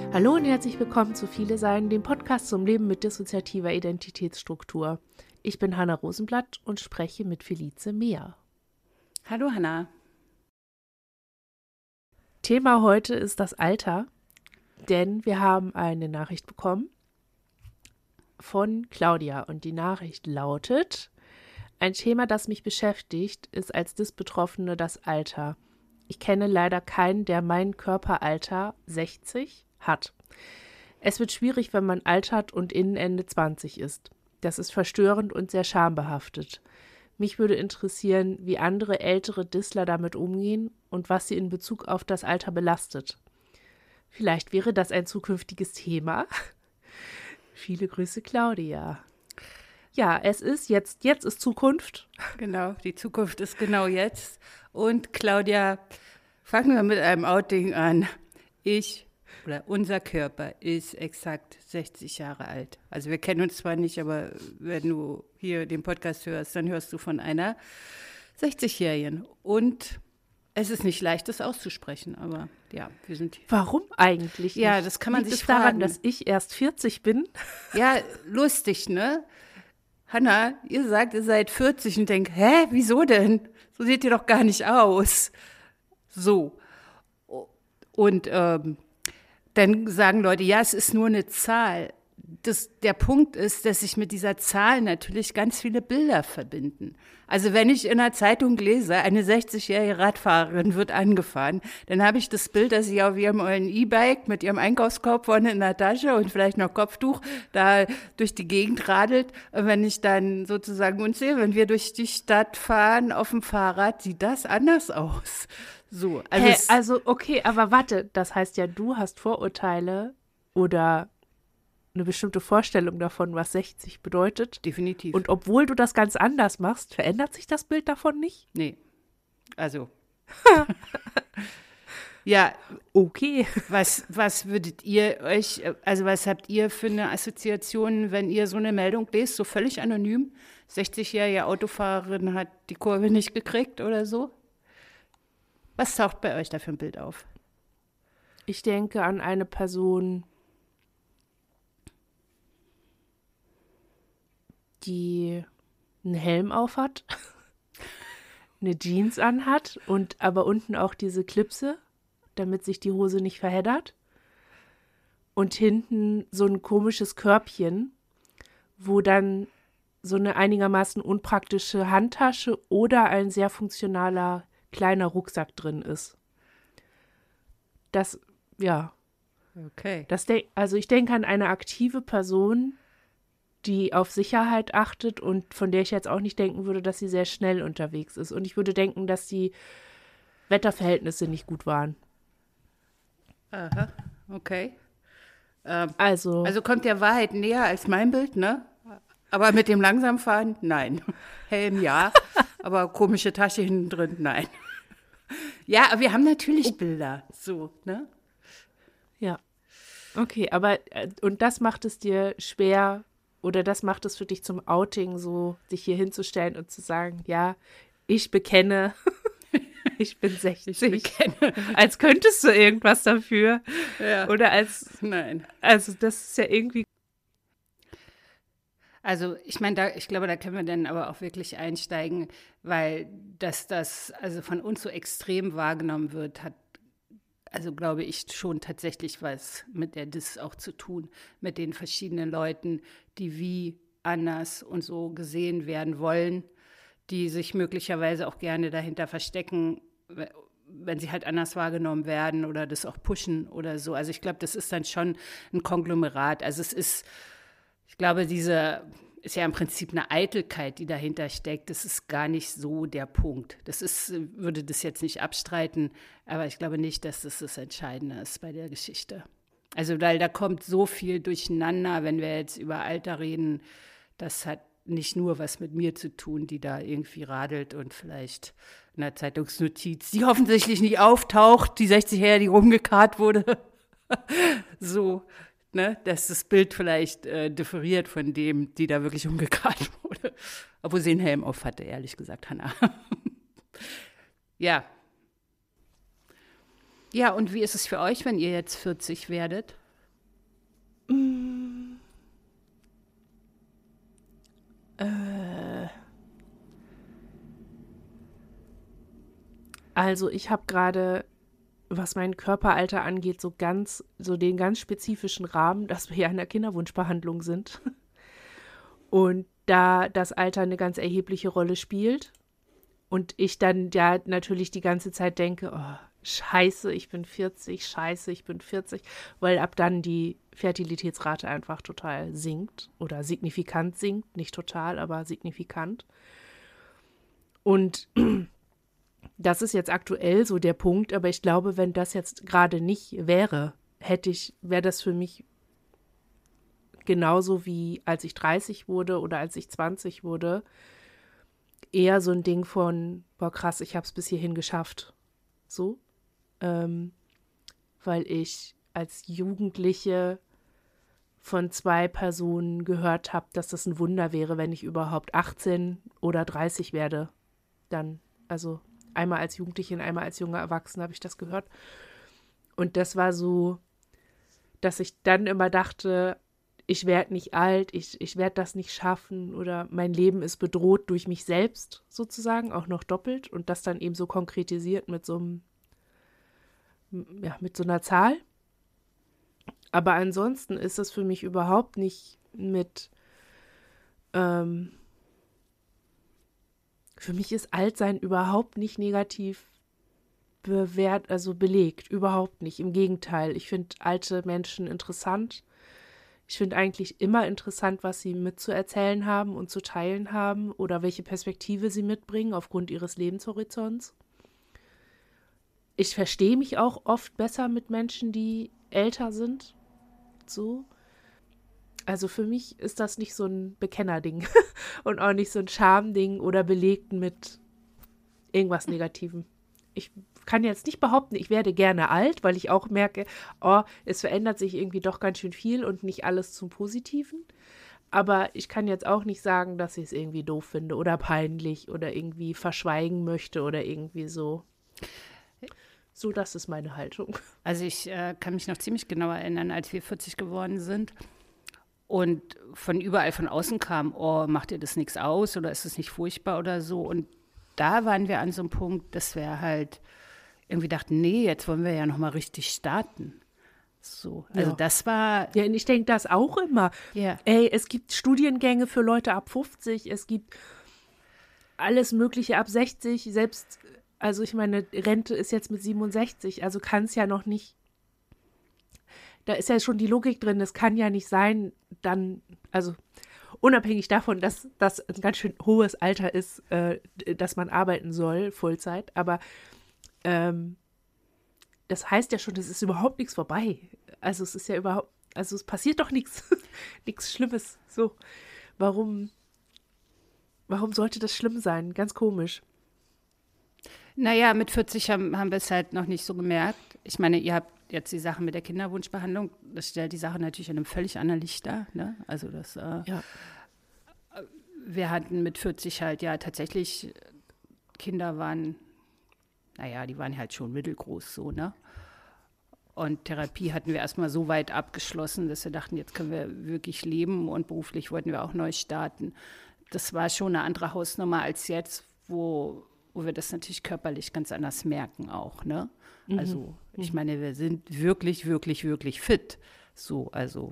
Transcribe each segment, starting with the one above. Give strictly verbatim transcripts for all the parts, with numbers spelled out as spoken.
Hallo und herzlich willkommen zu Viele Sein, dem Podcast zum Leben mit dissoziativer Identitätsstruktur. Ich bin Hanna Rosenblatt und spreche mit Felice Mehr. Hallo Hanna. Thema heute ist das Alter, denn wir haben eine Nachricht bekommen von Claudia und die Nachricht lautet: Ein Thema, das mich beschäftigt, ist als Dis-Betroffene das Alter. Ich kenne leider keinen, der mein Körperalter sechzig hat. Es wird schwierig, wenn man altert und innen Ende zwanzig ist. Das ist verstörend und sehr schambehaftet. Mich würde interessieren, wie andere ältere Dissler damit umgehen und was sie in Bezug auf das Alter belastet. Vielleicht wäre das ein zukünftiges Thema. Viele Grüße, Claudia. Ja, es ist jetzt, jetzt ist Zukunft. Genau, die Zukunft ist genau jetzt. Und Claudia, fangen wir mit einem Outing an. Ich oder unser Körper ist exakt sechzig Jahre alt. Also wir kennen uns zwar nicht, aber wenn du hier den Podcast hörst, dann hörst du von einer sechzigjährigen. Und es ist nicht leicht, das auszusprechen, aber ja, wir sind hier. Warum eigentlich nicht? Ja, das kann man Liegt sich es fragen. daran, dass ich erst vierzig bin? Ja, lustig, ne? Hanna, ihr sagt, ihr seid vierzig und denkt, hä, wieso denn? So seht ihr doch gar nicht aus. So. Und ähm, dann sagen Leute, ja, es ist nur eine Zahl. Das, der Punkt ist, dass sich mit dieser Zahl natürlich ganz viele Bilder verbinden. Also wenn ich in einer Zeitung lese, eine sechzigjährige Radfahrerin wird angefahren, dann habe ich das Bild, dass sie auf ihrem E-Bike mit ihrem Einkaufskorb vorne in der Tasche und vielleicht noch Kopftuch da durch die Gegend radelt. Und wenn ich dann sozusagen uns sehe, wenn wir durch die Stadt fahren auf dem Fahrrad, sieht das anders aus. So, also, Hä, also okay, aber warte, das heißt ja, du hast Vorurteile oder eine bestimmte Vorstellung davon, was sechzig bedeutet. Definitiv. Und obwohl du das ganz anders machst, verändert sich das Bild davon nicht? Nee, also. Ja, okay. Was, was würdet ihr euch, also was habt ihr für eine Assoziation, wenn ihr so eine Meldung lest, so völlig anonym? sechzigjährige Autofahrerin hat die Kurve nicht gekriegt oder so? Was taucht bei euch da für ein Bild auf? Ich denke an eine Person, die einen Helm aufhat, eine Jeans anhat und aber unten auch diese Klipse, damit sich die Hose nicht verheddert. Und hinten so ein komisches Körbchen, wo dann so eine einigermaßen unpraktische Handtasche oder ein sehr funktionaler kleiner Rucksack drin ist. Das, ja. Okay. Das de- also ich denke an eine aktive Person, die auf Sicherheit achtet und von der ich jetzt auch nicht denken würde, dass sie sehr schnell unterwegs ist. Und ich würde denken, dass die Wetterverhältnisse nicht gut waren. Aha, okay. Ähm, Also, also kommt der Wahrheit näher als mein Bild, ne? Aber mit dem Langsamfahren, nein. Helm, ja, aber komische Tasche hinten drin, nein. Ja, aber wir haben natürlich Bilder, so, ne? ja. Okay, aber, äh, und das macht es dir schwer, oder das macht es für dich zum Outing, so sich hier hinzustellen und zu sagen, ja, ich bekenne, ich bin sechzig. Ich bekenne. Als könntest du irgendwas dafür. Ja. Oder als, Nein. also das ist ja irgendwie. Also ich meine, da, ich glaube, da können wir dann aber auch wirklich einsteigen, weil dass das also von uns so extrem wahrgenommen wird, hat also glaube ich schon tatsächlich was mit der Dis auch zu tun, mit den verschiedenen Leuten, die wie anders und so gesehen werden wollen, die sich möglicherweise auch gerne dahinter verstecken, wenn sie halt anders wahrgenommen werden oder das auch pushen oder so. Also ich glaube, das ist dann schon ein Konglomerat. Also es ist, ich glaube, diese ist ja im Prinzip eine Eitelkeit, die dahinter steckt. Das ist gar nicht so der Punkt. Das ist, würde das jetzt nicht abstreiten, aber ich glaube nicht, dass das das Entscheidende ist bei der Geschichte. Also weil da kommt so viel durcheinander, wenn wir jetzt über Alter reden. Das hat nicht nur was mit mir zu tun, die da irgendwie radelt und vielleicht in der Zeitungsnotiz, die hoffentlich nicht auftaucht, die sechzigjährige, die rumgekarrt wurde. So, ne, dass das Bild vielleicht äh, differiert von dem, die da wirklich umgekarrt wurde. Obwohl sie einen Helm auf hatte, ehrlich gesagt, Hanna. Ja. Ja, und wie ist es für euch, wenn ihr jetzt vierzig werdet? Äh, also ich habe gerade, was mein Körperalter angeht, so ganz, so den ganz spezifischen Rahmen, dass wir ja in der Kinderwunschbehandlung sind. Und da das Alter eine ganz erhebliche Rolle spielt und ich dann ja natürlich die ganze Zeit denke, oh, scheiße, ich bin vierzig, scheiße, ich bin vierzig, weil ab dann die Fertilitätsrate einfach total sinkt oder signifikant sinkt, nicht total, aber signifikant. Und das ist jetzt aktuell so der Punkt, aber ich glaube, wenn das jetzt gerade nicht wäre, hätte ich, wäre das für mich genauso wie als ich dreißig wurde oder als ich zwanzig wurde, eher so ein Ding von, boah krass, ich habe es bis hierhin geschafft. So. Ähm, weil ich als Jugendliche von zwei Personen gehört habe, dass das ein Wunder wäre, wenn ich überhaupt achtzehn oder dreißig werde. Dann, also einmal als Jugendliche und einmal als junger Erwachsener habe ich das gehört. Und das war so, dass ich dann immer dachte, ich werde nicht alt, ich, ich werde das nicht schaffen oder mein Leben ist bedroht durch mich selbst sozusagen, auch noch doppelt und das dann eben so konkretisiert mit so einem, ja, mit so einer Zahl. Aber ansonsten ist es für mich überhaupt nicht mit, ähm, für mich ist Altsein überhaupt nicht negativ bewährt, also belegt, überhaupt nicht. Im Gegenteil, ich finde alte Menschen interessant. Ich finde eigentlich immer interessant, was sie mitzuerzählen haben und zu teilen haben oder welche Perspektive sie mitbringen aufgrund ihres Lebenshorizonts. Ich verstehe mich auch oft besser mit Menschen, die älter sind. So. Also für mich ist das nicht so ein Bekennerding und auch nicht so ein Schamding oder belegt mit irgendwas Negativem. Ich kann jetzt nicht behaupten, ich werde gerne alt, weil ich auch merke, oh, es verändert sich irgendwie doch ganz schön viel und nicht alles zum Positiven. Aber ich kann jetzt auch nicht sagen, dass ich es irgendwie doof finde oder peinlich oder irgendwie verschweigen möchte oder irgendwie so. So, das ist meine Haltung. Also ich äh, kann mich noch ziemlich genau erinnern, als wir vierzig geworden sind und von überall von außen kam, oh, macht dir das nichts aus oder ist es nicht furchtbar oder so. Und da waren wir an so einem Punkt, dass wir halt irgendwie dachten, nee, jetzt wollen wir ja noch mal richtig starten. So, also ja. das war... Ja, und ich denke das auch immer. Ja. Ey, es gibt Studiengänge für Leute ab fünfzig, es gibt alles Mögliche ab sechzig, selbst, also ich meine, Rente ist jetzt mit siebenundsechzig, also kann es ja noch nicht, da ist ja schon die Logik drin, es kann ja nicht sein, dann, also unabhängig davon, dass das ein ganz schön hohes Alter ist, äh, dass man arbeiten soll, Vollzeit, aber ähm, das heißt ja schon, es ist überhaupt nichts vorbei. Also es ist ja überhaupt, also es passiert doch nichts, nichts Schlimmes. So, warum, warum sollte das schlimm sein? Ganz komisch. Naja, mit vierzig haben, haben wir es halt noch nicht so gemerkt. Ich meine, ihr habt jetzt die Sache mit der Kinderwunschbehandlung, das stellt die Sache natürlich in einem völlig anderen Licht dar. Ne? Also das, äh, Ja. wir hatten mit vierzig halt ja tatsächlich, Kinder waren, naja, die waren halt schon mittelgroß so, ne? Und Therapie hatten wir erstmal so weit abgeschlossen, dass wir dachten, jetzt können wir wirklich leben und beruflich wollten wir auch neu starten. Das war schon eine andere Hausnummer als jetzt, wo, wo wir das natürlich körperlich ganz anders merken auch, ne? Mhm. Also ich meine, wir sind wirklich, wirklich, wirklich fit. So, also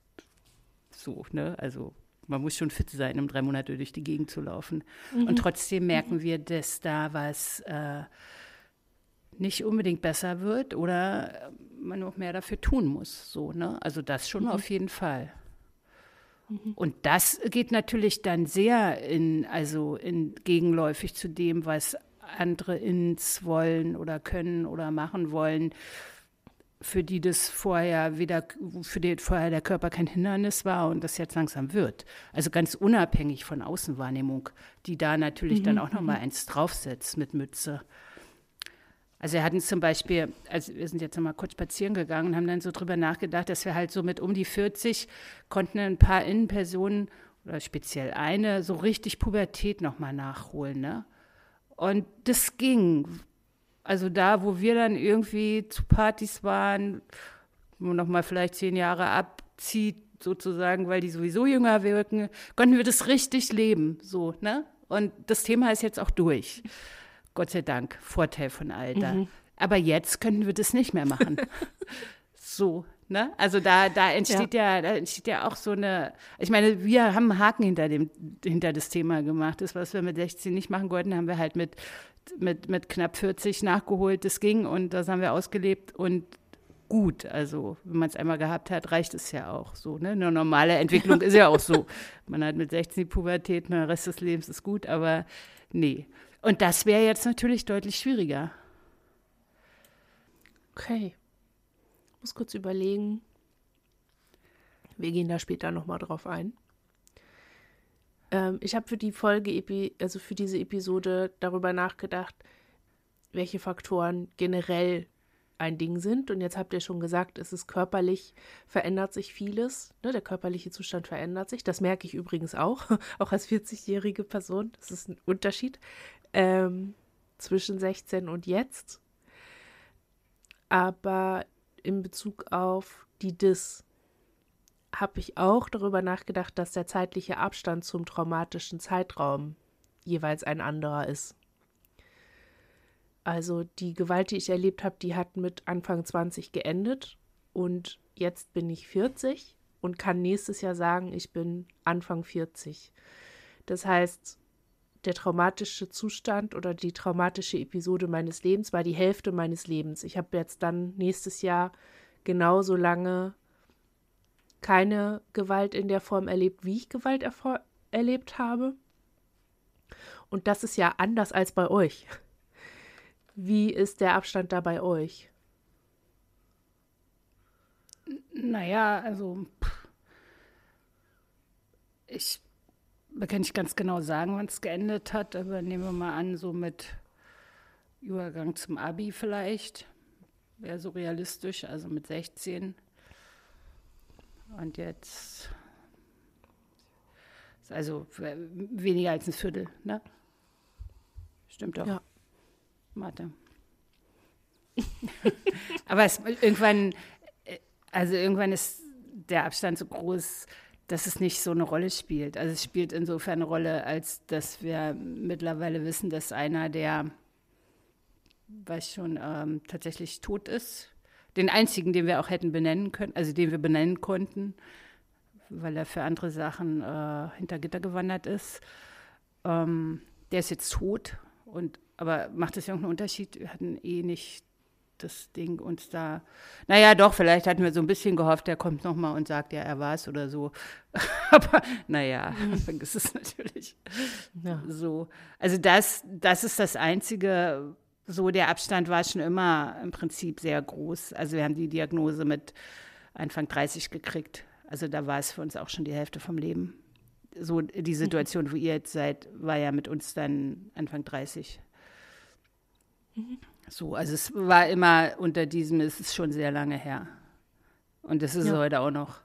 so, ne? Also man muss schon fit sein, um drei Monate durch die Gegend zu laufen. Mhm. Und trotzdem merken wir, dass da was äh, nicht unbedingt besser wird oder man noch mehr dafür tun muss. So, ne? Also das schon mhm. auf jeden Fall. Mhm. Und das geht natürlich dann sehr in, also in gegenläufig zu dem, was andere ins wollen oder können oder machen wollen, für die das vorher wieder, für die vorher der Körper kein Hindernis war und das jetzt langsam wird. Also ganz unabhängig von Außenwahrnehmung, die da natürlich mhm. dann auch nochmal eins draufsetzt mit Mütze. Also wir hatten zum Beispiel, also wir sind jetzt nochmal kurz spazieren gegangen und haben dann so drüber nachgedacht, dass wir halt so mit um die vierzig konnten ein paar Innenpersonen oder speziell eine so richtig Pubertät nochmal nachholen, ne? Und das ging. Also da, wo wir dann irgendwie zu Partys waren, wo nochmal vielleicht zehn Jahre abzieht, sozusagen, weil die sowieso jünger wirken, konnten wir das richtig leben, so, ne? Und das Thema ist jetzt auch durch. Gott sei Dank, Vorteil von Alter. Mhm. Aber jetzt könnten wir das nicht mehr machen. So, ne? Also da, da entsteht ja. ja, da entsteht ja auch so eine, ich meine, wir haben einen Haken hinter dem, hinter das Thema gemacht. Das, was wir mit sechzehn nicht machen wollten, haben wir halt mit, mit, mit knapp vierzig nachgeholt. Das ging und das haben wir ausgelebt und gut. Also, wenn man es einmal gehabt hat, reicht es ja auch so, ne? Eine normale Entwicklung ist ja auch so. Man hat mit sechzehn die Pubertät, der Rest des Lebens ist gut, aber nee. Und das wäre jetzt natürlich deutlich schwieriger. Okay. Ich muss kurz überlegen. Wir gehen da später nochmal drauf ein. Ähm, ich habe für die Folge, also für diese Episode darüber nachgedacht, welche Faktoren generell ein Ding sind. Und jetzt habt ihr schon gesagt, es ist körperlich, verändert sich vieles. Ne? Der körperliche Zustand verändert sich. Das merke ich übrigens auch, auch als vierzigjährige Person. Das ist ein Unterschied ähm, zwischen sechzehn und jetzt. Aber in Bezug auf die D I S habe ich auch darüber nachgedacht, dass der zeitliche Abstand zum traumatischen Zeitraum jeweils ein anderer ist. Also die Gewalt, die ich erlebt habe, die hat mit Anfang zwanzig geendet und jetzt bin ich vierzig und kann nächstes Jahr sagen, ich bin Anfang vierzig. Das heißt, der traumatische Zustand oder die traumatische Episode meines Lebens war die Hälfte meines Lebens. Ich habe jetzt dann nächstes Jahr genauso lange keine Gewalt in der Form erlebt, wie ich Gewalt erfor- erlebt habe. Und das ist ja anders als bei euch. Wie ist der Abstand da bei euch? Naja, also pff, ich kann nicht ganz genau sagen, wann es geendet hat, aber nehmen wir mal an, so mit Übergang zum Abi vielleicht, wäre so realistisch, also mit sechzehn. Und jetzt ist also weniger als ein Viertel, ne? Stimmt doch. Ja. Mathe. Aber es, irgendwann, also irgendwann ist der Abstand so groß, dass es nicht so eine Rolle spielt. Also es spielt insofern eine Rolle, als dass wir mittlerweile wissen, dass einer, der, weiß schon, ähm, tatsächlich tot ist, den einzigen, den wir auch hätten benennen können, also den wir benennen konnten, weil er für andere Sachen äh, hinter Gitter gewandert ist, ähm, der ist jetzt tot. Und aber macht das ja auch einen Unterschied? Wir hatten eh nicht das Ding uns da, naja doch, vielleicht hatten wir so ein bisschen gehofft, der kommt nochmal und sagt, ja, er war es oder so. Aber naja, mhm. vergiss es natürlich. Ja. So. Also das, das ist das Einzige, so der Abstand war schon immer im Prinzip sehr groß. Also wir haben die Diagnose mit Anfang dreißig gekriegt. Also da war es für uns auch schon die Hälfte vom Leben. So die Situation, mhm. wo ihr jetzt seid, war ja mit uns dann Anfang dreißig. Mhm. So, also es war immer unter diesem, es ist schon sehr lange her. Und das ist ja. heute auch noch.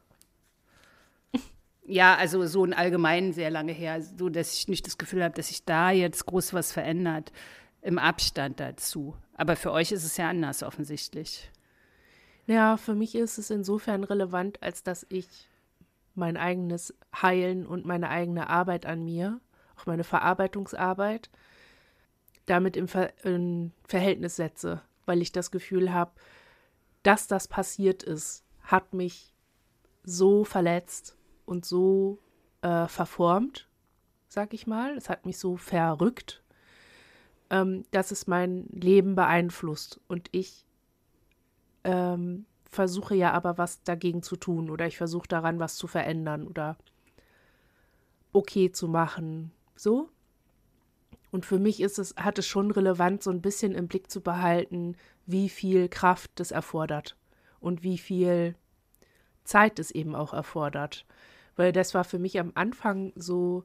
Ja, also so ein allgemein sehr lange her, so dass ich nicht das Gefühl habe, dass sich da jetzt groß was verändert im Abstand dazu. Aber für euch ist es ja anders offensichtlich. Ja, für mich ist es insofern relevant, als dass ich mein eigenes Heilen und meine eigene Arbeit an mir, auch meine Verarbeitungsarbeit, damit im Ver- in Verhältnis setze, weil ich das Gefühl habe, dass das passiert ist, hat mich so verletzt und so äh, verformt, sag ich mal. Es hat mich so verrückt, ähm, dass es mein Leben beeinflusst. Und ich ähm, versuche ja aber was dagegen zu tun oder ich versuche daran was zu verändern oder okay zu machen, so. Und für mich ist es, hat es schon relevant, so ein bisschen im Blick zu behalten, wie viel Kraft das erfordert und wie viel Zeit es eben auch erfordert. Weil das war für mich am Anfang so,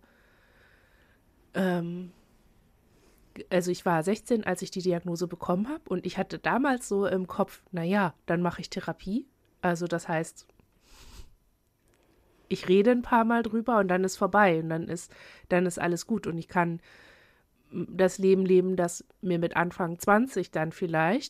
ähm, also ich war sechzehn, als ich die Diagnose bekommen habe und ich hatte damals so im Kopf, naja, dann mache ich Therapie. Also das heißt, ich rede ein paar Mal drüber und dann ist vorbei und dann ist, dann ist alles gut und ich kann das Leben leben, das mir mit Anfang zwanzig dann vielleicht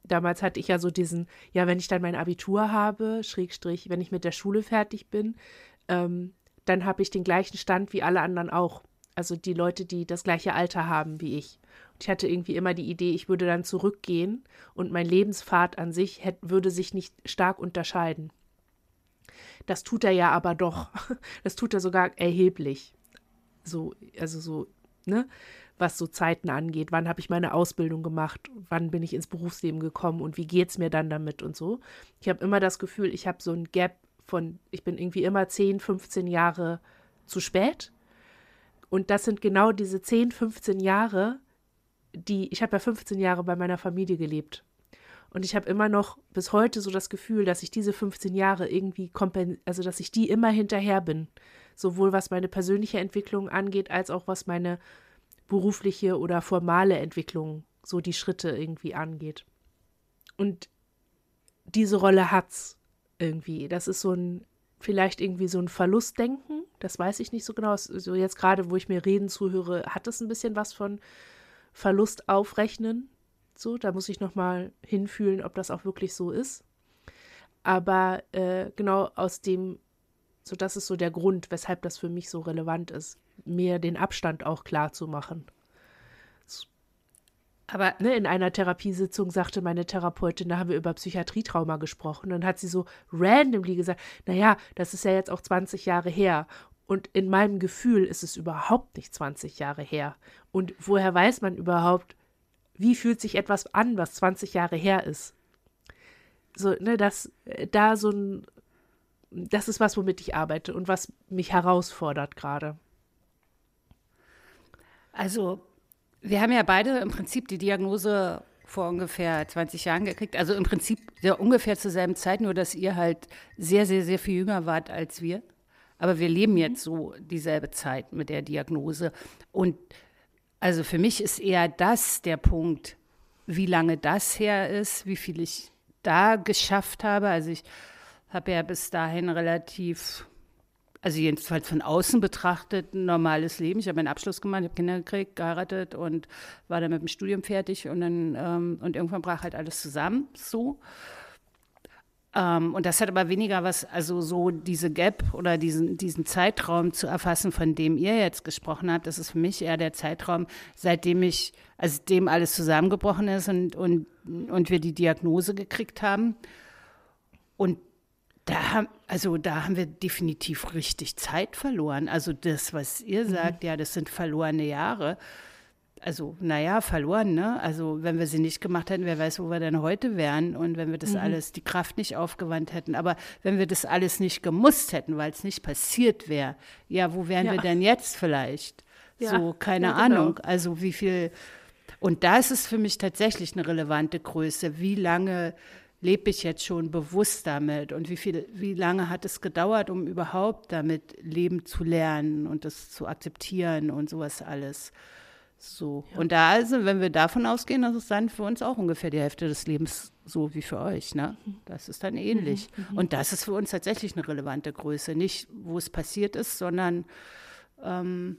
damals hatte ich ja so diesen, ja, wenn ich dann mein Abitur habe, Schrägstrich, wenn ich mit der Schule fertig bin, ähm, dann habe ich den gleichen Stand wie alle anderen auch. Also die Leute, die das gleiche Alter haben wie ich. Und ich hatte irgendwie immer die Idee, ich würde dann zurückgehen und mein Lebenspfad an sich hätte, würde sich nicht stark unterscheiden. Das tut er ja aber doch. Das tut er sogar erheblich. So, also so, ne, was so Zeiten angeht. Wann habe ich meine Ausbildung gemacht? Wann bin ich ins Berufsleben gekommen? Und wie geht es mir dann damit und so? Ich habe immer das Gefühl, ich habe so ein Gap von, ich bin irgendwie immer zehn, fünfzehn Jahre zu spät. Und das sind genau diese zehn, fünfzehn Jahre, die, ich habe ja fünfzehn Jahre bei meiner Familie gelebt. Und ich habe immer noch bis heute so das Gefühl, dass ich diese fünfzehn Jahre irgendwie kompen- also dass ich die immer hinterher bin. Sowohl was meine persönliche Entwicklung angeht, als auch was meine berufliche oder formale Entwicklung, so die Schritte irgendwie angeht. Und diese Rolle hat's irgendwie. Das ist so ein, vielleicht irgendwie so ein Verlustdenken, das weiß ich nicht so genau. So jetzt gerade, wo ich mir reden zuhöre, hat es ein bisschen was von Verlust aufrechnen. So, da muss ich nochmal hinfühlen, ob das auch wirklich so ist. Aber äh, genau aus dem, so das ist so der Grund, weshalb das für mich so relevant ist, mir den Abstand auch klar zu machen. So, aber ne, in einer Therapiesitzung sagte meine Therapeutin, da haben wir über Psychiatrietrauma gesprochen, dann hat sie so randomly gesagt, naja, das ist ja jetzt auch zwanzig Jahre her. Und in meinem Gefühl ist es überhaupt nicht zwanzig Jahre her. Und woher weiß man überhaupt, wie fühlt sich etwas an, was zwanzig Jahre her ist? So, ne, das, da so ein, das ist was, womit ich arbeite und was mich herausfordert gerade. Also, wir haben ja beide im Prinzip die Diagnose vor ungefähr zwanzig Jahren gekriegt. Also im Prinzip ja, ungefähr zur selben Zeit, nur dass ihr halt sehr, sehr, sehr viel jünger wart als wir. Aber wir leben jetzt so dieselbe Zeit mit der Diagnose. Und also für mich ist eher das der Punkt, wie lange das her ist, wie viel ich da geschafft habe. Also ich habe ja bis dahin relativ, also jedenfalls von außen betrachtet, ein normales Leben. Ich habe meinen Abschluss gemacht, ich habe Kinder gekriegt, geheiratet und war dann mit dem Studium fertig. Und dann ähm, und irgendwann brach halt alles zusammen, so. Ähm, und das hat aber weniger was, also so diese Gap oder diesen, diesen Zeitraum zu erfassen, von dem ihr jetzt gesprochen habt. Das ist für mich eher der Zeitraum, seitdem ich, also dem alles zusammengebrochen ist und, und, und wir die Diagnose gekriegt haben. Und da haben, also da haben wir definitiv richtig Zeit verloren. Also das, was ihr sagt, mhm. ja, das sind verlorene Jahre. Also, naja, verloren, ne? Also, wenn wir sie nicht gemacht hätten, wer weiß, wo wir denn heute wären. Und wenn wir das mhm. alles, die Kraft nicht aufgewandt hätten. Aber wenn wir das alles nicht gemusst hätten, weil es nicht passiert wäre, ja, wo wären ja. wir denn jetzt vielleicht? Ja. So, keine ja, genau. Ahnung. Also, wie viel. Und da ist es für mich tatsächlich eine relevante Größe. Wie lange lebe ich jetzt schon bewusst damit? Und wie viel, wie lange hat es gedauert, um überhaupt damit leben zu lernen und das zu akzeptieren und sowas alles? So. Ja. Und da, also, wenn wir davon ausgehen, das ist dann für uns auch ungefähr die Hälfte des Lebens so wie für euch, ne? Das ist dann ähnlich. Mhm. Und das ist für uns tatsächlich eine relevante Größe. Nicht, wo es passiert ist, sondern ähm,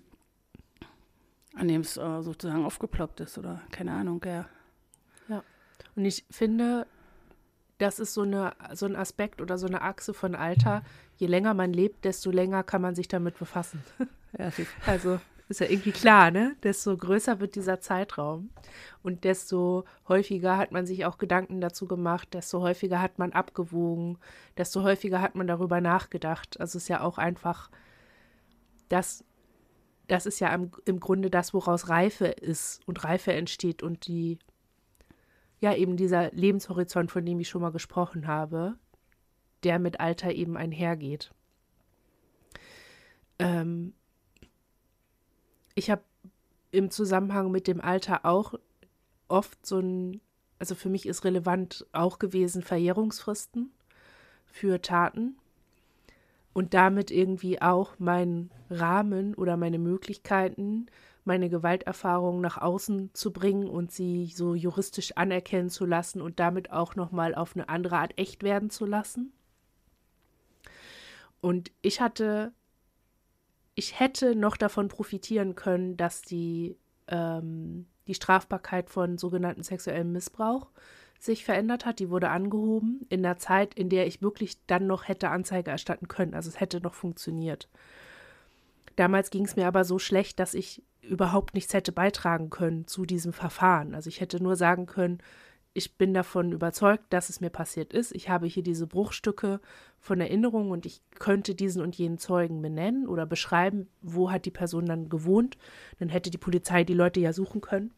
an dem es äh, sozusagen aufgeploppt ist oder keine Ahnung, ja. Ja. Und ich finde, das ist so, eine, so ein Aspekt oder so eine Achse von Alter. Je länger man lebt, desto länger kann man sich damit befassen. Ja, also ist ja irgendwie klar, ne? Desto größer wird dieser Zeitraum und desto häufiger hat man sich auch Gedanken dazu gemacht, desto häufiger hat man abgewogen, desto häufiger hat man darüber nachgedacht. Also es ist ja auch einfach, das, das ist ja im, im Grunde das, woraus Reife ist und Reife entsteht und die, ja eben dieser Lebenshorizont, von dem ich schon mal gesprochen habe, der mit Alter eben einhergeht. Ähm, Ich habe im Zusammenhang mit dem Alter auch oft so ein, also für mich ist relevant auch gewesen Verjährungsfristen für Taten und damit irgendwie auch mein Rahmen oder meine Möglichkeiten, meine Gewalterfahrungen nach außen zu bringen und sie so juristisch anerkennen zu lassen und damit auch nochmal auf eine andere Art echt werden zu lassen. Und ich hatte Ich hätte noch davon profitieren können, dass die, ähm, die Strafbarkeit von sogenannten sexuellem Missbrauch sich verändert hat. Die wurde angehoben in der Zeit, in der ich wirklich dann noch hätte Anzeige erstatten können. Also es hätte noch funktioniert. Damals ging es mir aber so schlecht, dass ich überhaupt nichts hätte beitragen können zu diesem Verfahren. Also ich hätte nur sagen können, ich bin davon überzeugt, dass es mir passiert ist. Ich habe hier diese Bruchstücke von Erinnerung und ich könnte diesen und jenen Zeugen benennen oder beschreiben, wo hat die Person dann gewohnt. Dann hätte die Polizei die Leute ja suchen können.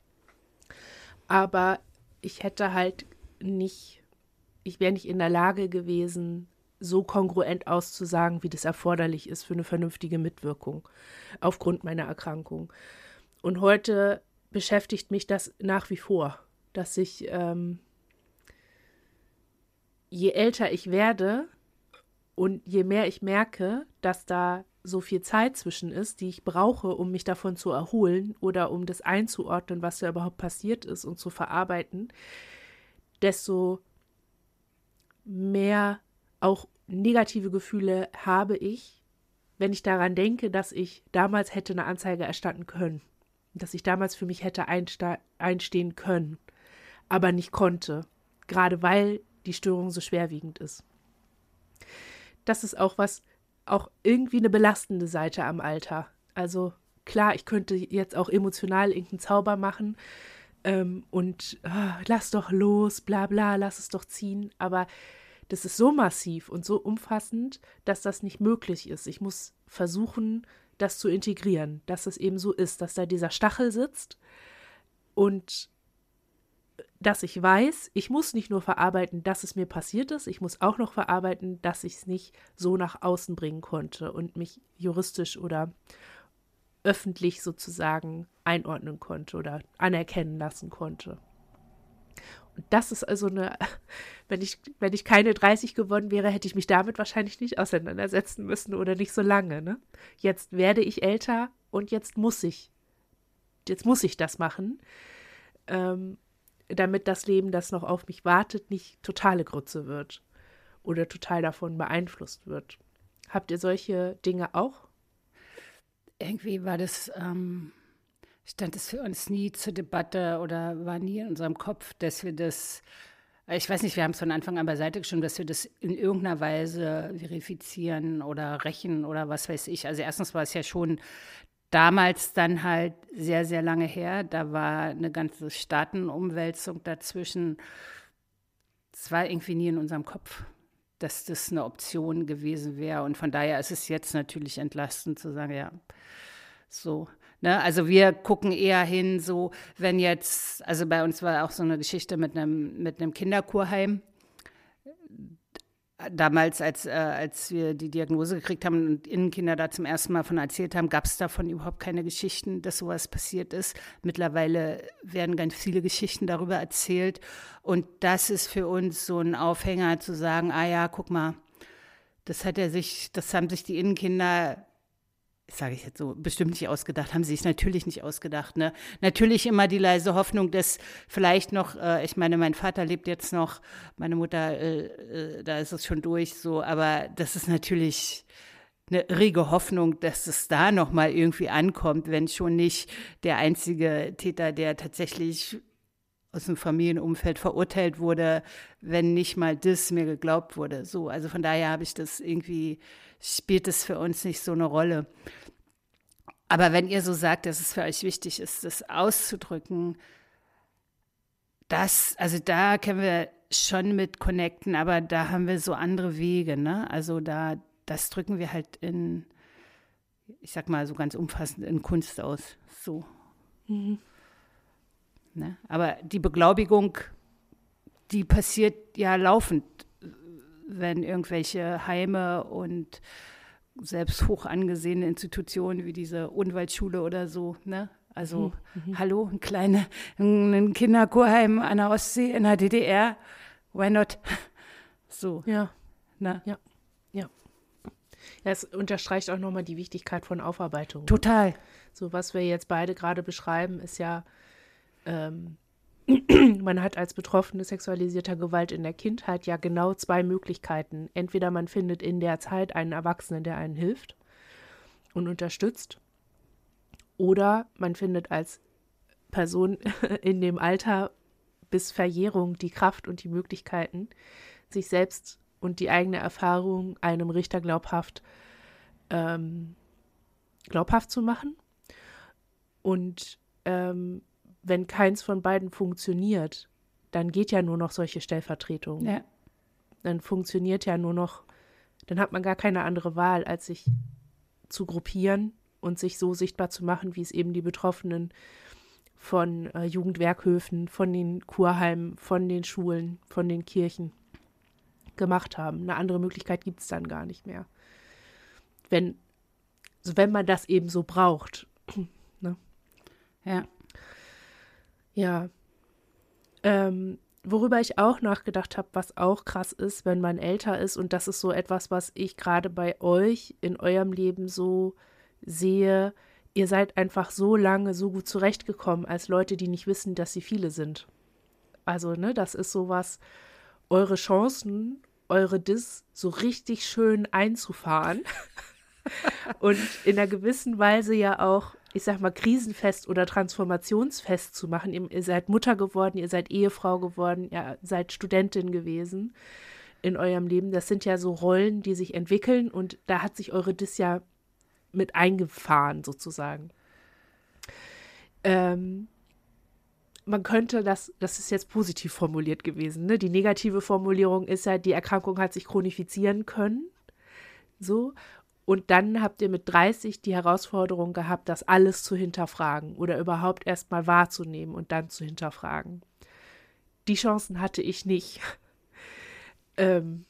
Aber ich hätte halt nicht, ich wäre nicht in der Lage gewesen, so kongruent auszusagen, wie das erforderlich ist für eine vernünftige Mitwirkung aufgrund meiner Erkrankung. Und heute beschäftigt mich das nach wie vor, dass ich, ähm, je älter ich werde und je mehr ich merke, dass da so viel Zeit zwischen ist, die ich brauche, um mich davon zu erholen oder um das einzuordnen, was da überhaupt passiert ist und zu verarbeiten, desto mehr auch negative Gefühle habe ich, wenn ich daran denke, dass ich damals hätte eine Anzeige erstatten können, dass ich damals für mich hätte einsta- einstehen können, aber nicht konnte, gerade weil die Störung so schwerwiegend ist. Das ist auch was, auch irgendwie eine belastende Seite am Alter. Also klar, ich könnte jetzt auch emotional irgendeinen Zauber machen ähm, und ah, lass doch los, bla bla, lass es doch ziehen, aber das ist so massiv und so umfassend, dass das nicht möglich ist. Ich muss versuchen, das zu integrieren, dass es eben so ist, dass da dieser Stachel sitzt und dass ich weiß, ich muss nicht nur verarbeiten, dass es mir passiert ist, ich muss auch noch verarbeiten, dass ich es nicht so nach außen bringen konnte und mich juristisch oder öffentlich sozusagen einordnen konnte oder anerkennen lassen konnte. Und das ist also eine, wenn ich, wenn ich keine dreißig geworden wäre, hätte ich mich damit wahrscheinlich nicht auseinandersetzen müssen oder nicht so lange. Ne? Jetzt werde ich älter und jetzt muss ich, jetzt muss ich das machen, ähm, damit das Leben, das noch auf mich wartet, nicht totale Grütze wird oder total davon beeinflusst wird. Habt ihr solche Dinge auch? Irgendwie war das, ähm, stand es für uns nie zur Debatte oder war nie in unserem Kopf, dass wir das, ich weiß nicht, wir haben es von Anfang an beiseite geschoben, dass wir das in irgendeiner Weise verifizieren oder rächen oder was weiß ich. Also erstens war es ja schon damals dann halt sehr, sehr lange her. Da war eine ganze Staatenumwälzung dazwischen. Es war irgendwie nie in unserem Kopf, dass das eine Option gewesen wäre. Und von daher ist es jetzt natürlich entlastend zu sagen, ja, so. Ne? Also wir gucken eher hin, so wenn jetzt, also bei uns war auch so eine Geschichte mit einem, mit einem Kinderkurheim. Damals, als, äh, als wir die Diagnose gekriegt haben und Innenkinder da zum ersten Mal davon erzählt haben, gab es davon überhaupt keine Geschichten, dass sowas passiert ist. Mittlerweile werden ganz viele Geschichten darüber erzählt. Und das ist für uns so ein Aufhänger zu sagen, ah ja, guck mal, das hat er sich, das haben sich die Innenkinder, sage ich jetzt so, bestimmt nicht ausgedacht, haben sie sich natürlich nicht ausgedacht. Ne? Natürlich immer die leise Hoffnung, dass vielleicht noch, äh, ich meine, mein Vater lebt jetzt noch, meine Mutter, äh, äh, da ist es schon durch, so, aber das ist natürlich eine rege Hoffnung, dass es da nochmal irgendwie ankommt, wenn schon nicht der einzige Täter, der tatsächlich aus dem Familienumfeld verurteilt wurde, wenn nicht mal das mir geglaubt wurde. So, also von daher habe ich das irgendwie, spielt es für uns nicht so eine Rolle. Aber wenn ihr so sagt, dass es für euch wichtig ist, das auszudrücken, das, also da können wir schon mit connecten, aber da haben wir so andere Wege, ne? Also da, das drücken wir halt in, ich sag mal so ganz umfassend in Kunst aus, so. Mhm. Ne? Aber die Beglaubigung, die passiert ja laufend, wenn irgendwelche Heime und selbst hoch angesehene Institutionen wie diese Unwaldschule oder so, ne? Also, mhm. hallo, ein kleines ein Kinderkurheim an der Ostsee in der D D R, why not? So. Ja, ne? Ja, ja. Ja, es unterstreicht auch nochmal die Wichtigkeit von Aufarbeitung. Total. So, was wir jetzt beide gerade beschreiben, ist ja, ähm, man hat als Betroffene sexualisierter Gewalt in der Kindheit ja genau zwei Möglichkeiten. Entweder man findet in der Zeit einen Erwachsenen, der einen hilft und unterstützt, oder man findet als Person in dem Alter bis Verjährung die Kraft und die Möglichkeiten, sich selbst und die eigene Erfahrung einem Richter glaubhaft, ähm, glaubhaft zu machen. Und ähm, wenn keins von beiden funktioniert, dann geht ja nur noch solche Stellvertretung. Ja. Dann funktioniert ja nur noch, dann hat man gar keine andere Wahl, als sich zu gruppieren und sich so sichtbar zu machen, wie es eben die Betroffenen von äh, Jugendwerkhöfen, von den Kurheimen, von den Schulen, von den Kirchen gemacht haben. Eine andere Möglichkeit gibt es dann gar nicht mehr. Wenn, also wenn man das eben so braucht. Ne? Ja. Ja. Ähm, worüber ich auch nachgedacht habe, was auch krass ist, wenn man älter ist, und das ist so etwas, was ich gerade bei euch in eurem Leben so sehe, ihr seid einfach so lange so gut zurechtgekommen als Leute, die nicht wissen, dass sie viele sind. Also, ne, das ist sowas, eure Chancen, eure Dis so richtig schön einzufahren und in einer gewissen Weise ja auch, ich sag mal, krisenfest oder transformationsfest zu machen. Ihr, ihr seid Mutter geworden, ihr seid Ehefrau geworden, ihr seid Studentin gewesen in eurem Leben. Das sind ja so Rollen, die sich entwickeln, und da hat sich eure Dis ja mit eingefahren sozusagen. Ähm, man könnte das, das ist jetzt positiv formuliert gewesen, ne? Die negative Formulierung ist ja, die Erkrankung hat sich chronifizieren können, so. Und dann habt ihr mit dreißig die Herausforderung gehabt, das alles zu hinterfragen oder überhaupt erst mal wahrzunehmen und dann zu hinterfragen. Die Chancen hatte ich nicht. ähm,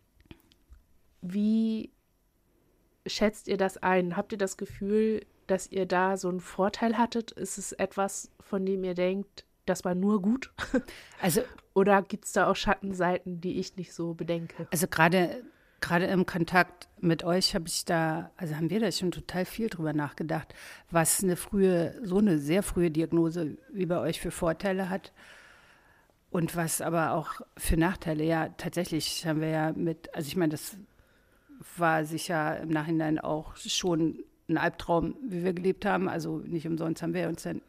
wie schätzt ihr das ein? Habt ihr das Gefühl, dass ihr da so einen Vorteil hattet? Ist es etwas, von dem ihr denkt, das war nur gut? Also, oder gibt es da auch Schattenseiten, die ich nicht so bedenke? Also gerade gerade im Kontakt mit euch habe ich da, also haben wir da schon total viel drüber nachgedacht, was eine frühe, so eine sehr frühe Diagnose wie bei euch für Vorteile hat und was aber auch für Nachteile. Ja, tatsächlich haben wir ja mit, also ich meine, das war sicher im Nachhinein auch schon ein Albtraum, wie wir gelebt haben. Also nicht umsonst haben wir uns dann,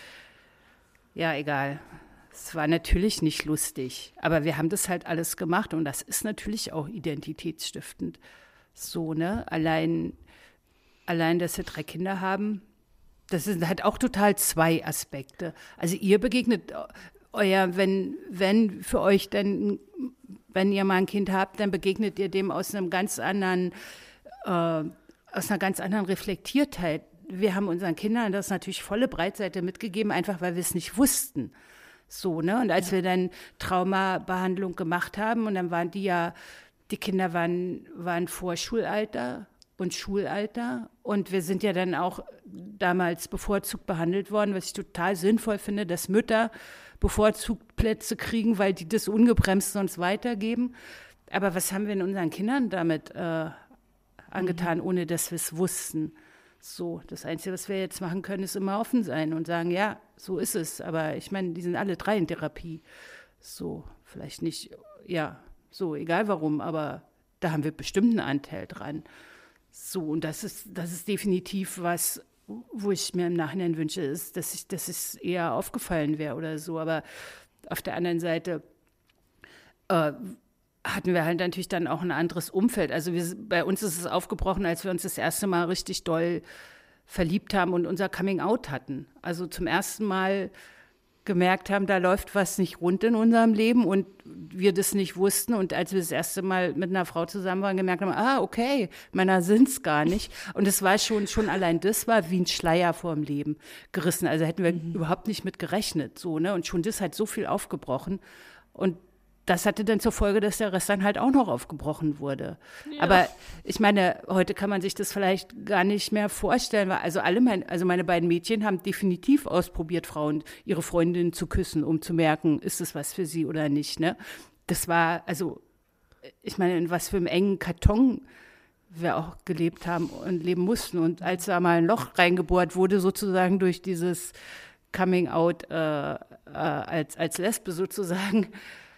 ja, egal. Es war natürlich nicht lustig, aber wir haben das halt alles gemacht und das ist natürlich auch identitätsstiftend. So, ne? Allein, allein, dass wir drei Kinder haben, das sind halt auch total zwei Aspekte. Also ihr begegnet euer, wenn, wenn für euch dann, wenn ihr mal ein Kind habt, dann begegnet ihr dem aus einem ganz anderen, äh, aus einer ganz anderen Reflektiertheit. Wir haben unseren Kindern das natürlich volle Breitseite mitgegeben, einfach weil wir es nicht wussten. So, ne? Und als ja. wir dann Traumabehandlung gemacht haben, und dann waren die ja, die Kinder waren, waren vor Schulalter und Schulalter. Und wir sind ja dann auch damals bevorzugt behandelt worden, was ich total sinnvoll finde, dass Mütter bevorzugt Plätze kriegen, weil die das ungebremst sonst weitergeben. Aber was haben wir in unseren Kindern damit äh, angetan, mhm. ohne dass wir es wussten? So, das Einzige, was wir jetzt machen können, ist immer offen sein und sagen, ja, so ist es. Aber ich meine, die sind alle drei in Therapie. So, vielleicht nicht, ja, so, egal warum, aber da haben wir bestimmt einen Anteil dran. So, und das ist, das ist definitiv was, wo ich mir im Nachhinein wünsche, ist, dass ich, dass es eher aufgefallen wäre oder so. Aber auf der anderen Seite äh, hatten wir halt natürlich dann auch ein anderes Umfeld. Also wir, bei uns ist es aufgebrochen, als wir uns das erste Mal richtig doll verliebt haben und unser Coming-out hatten. Also zum ersten Mal gemerkt haben, da läuft was nicht rund in unserem Leben und wir das nicht wussten. Und als wir das erste Mal mit einer Frau zusammen waren, gemerkt haben, ah, okay, Männer sind es gar nicht. Und es war schon, schon allein das war wie ein Schleier vor dem Leben gerissen. Also hätten wir mhm. überhaupt nicht mit gerechnet. So, ne? Und schon das hat so viel aufgebrochen. Und das hatte dann zur Folge, dass der Rest dann halt auch noch aufgebrochen wurde. Ja. Aber ich meine, heute kann man sich das vielleicht gar nicht mehr vorstellen, weil also alle mein, also meine beiden Mädchen haben definitiv ausprobiert, Frauen, ihre Freundinnen zu küssen, um zu merken, ist es was für sie oder nicht, ne? Das war, also, ich meine, in was für einem engen Karton wir auch gelebt haben und leben mussten. Und als da mal ein Loch reingebohrt wurde, sozusagen durch dieses Coming-out äh, äh, als, als Lesbe sozusagen,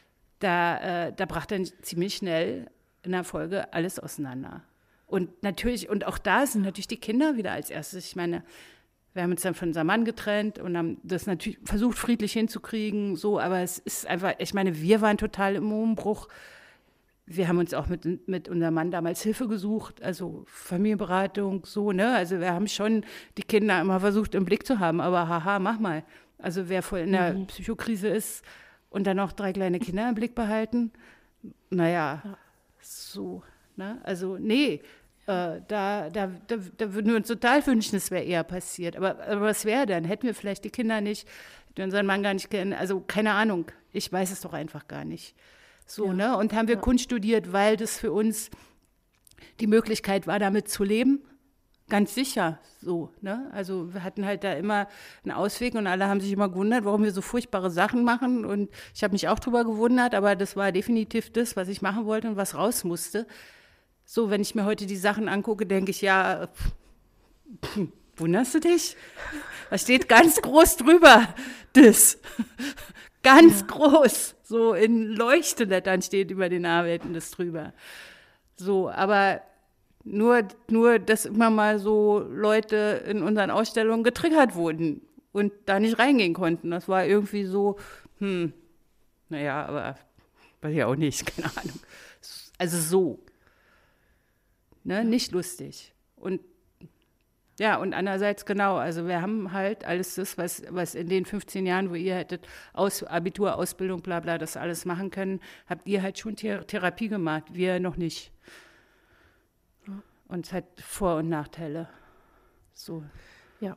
Da, äh, da brach dann ziemlich schnell in der Folge alles auseinander. Und natürlich, und auch da sind natürlich die Kinder wieder als erstes. Ich meine, wir haben uns dann von unserem Mann getrennt und haben das natürlich versucht, friedlich hinzukriegen, so, aber es ist einfach, ich meine, wir waren total im Umbruch. Wir haben uns auch mit, mit unserem Mann damals Hilfe gesucht, also Familienberatung, so, ne? Also wir haben schon die Kinder immer versucht im Blick zu haben, aber haha, mach mal. Also wer voll in der mhm. Psychokrise ist und dann noch drei kleine Kinder im Blick behalten, naja, ja. so, ne? Also nee, äh, da, da, da, da würden wir uns total wünschen, es wäre eher passiert. Aber, aber was wäre dann? Hätten wir vielleicht die Kinder nicht, hätten wir unseren Mann gar nicht kennen, also keine Ahnung, ich weiß es doch einfach gar nicht. So, ja. ne? Und haben wir ja. Kunst studiert, weil das für uns die Möglichkeit war, damit zu leben. Ganz sicher so, ne? Also wir hatten halt da immer einen Ausweg und alle haben sich immer gewundert, warum wir so furchtbare Sachen machen. Und ich habe mich auch drüber gewundert, aber das war definitiv das, was ich machen wollte und was raus musste. So, wenn ich mir heute die Sachen angucke, denke ich, ja, pff, wunderst du dich? Da steht ganz groß drüber, das. Ganz ja. groß, so in Leuchtelettern steht über den Arbeiten das drüber. So, aber nur, nur, dass immer mal so Leute in unseren Ausstellungen getriggert wurden und da nicht reingehen konnten. Das war irgendwie so, hm, naja, aber weiß ich auch nicht, keine Ahnung. Also so, ne, nicht lustig. Und ja, und andererseits genau, also wir haben halt alles das, was, was in den fünfzehn Jahren, wo ihr hättet Aus, Abitur, Ausbildung, bla bla, das alles machen können, habt ihr halt schon Thera- Therapie gemacht, wir noch nicht. Und es hat Vor- und Nachteile. So. Ja.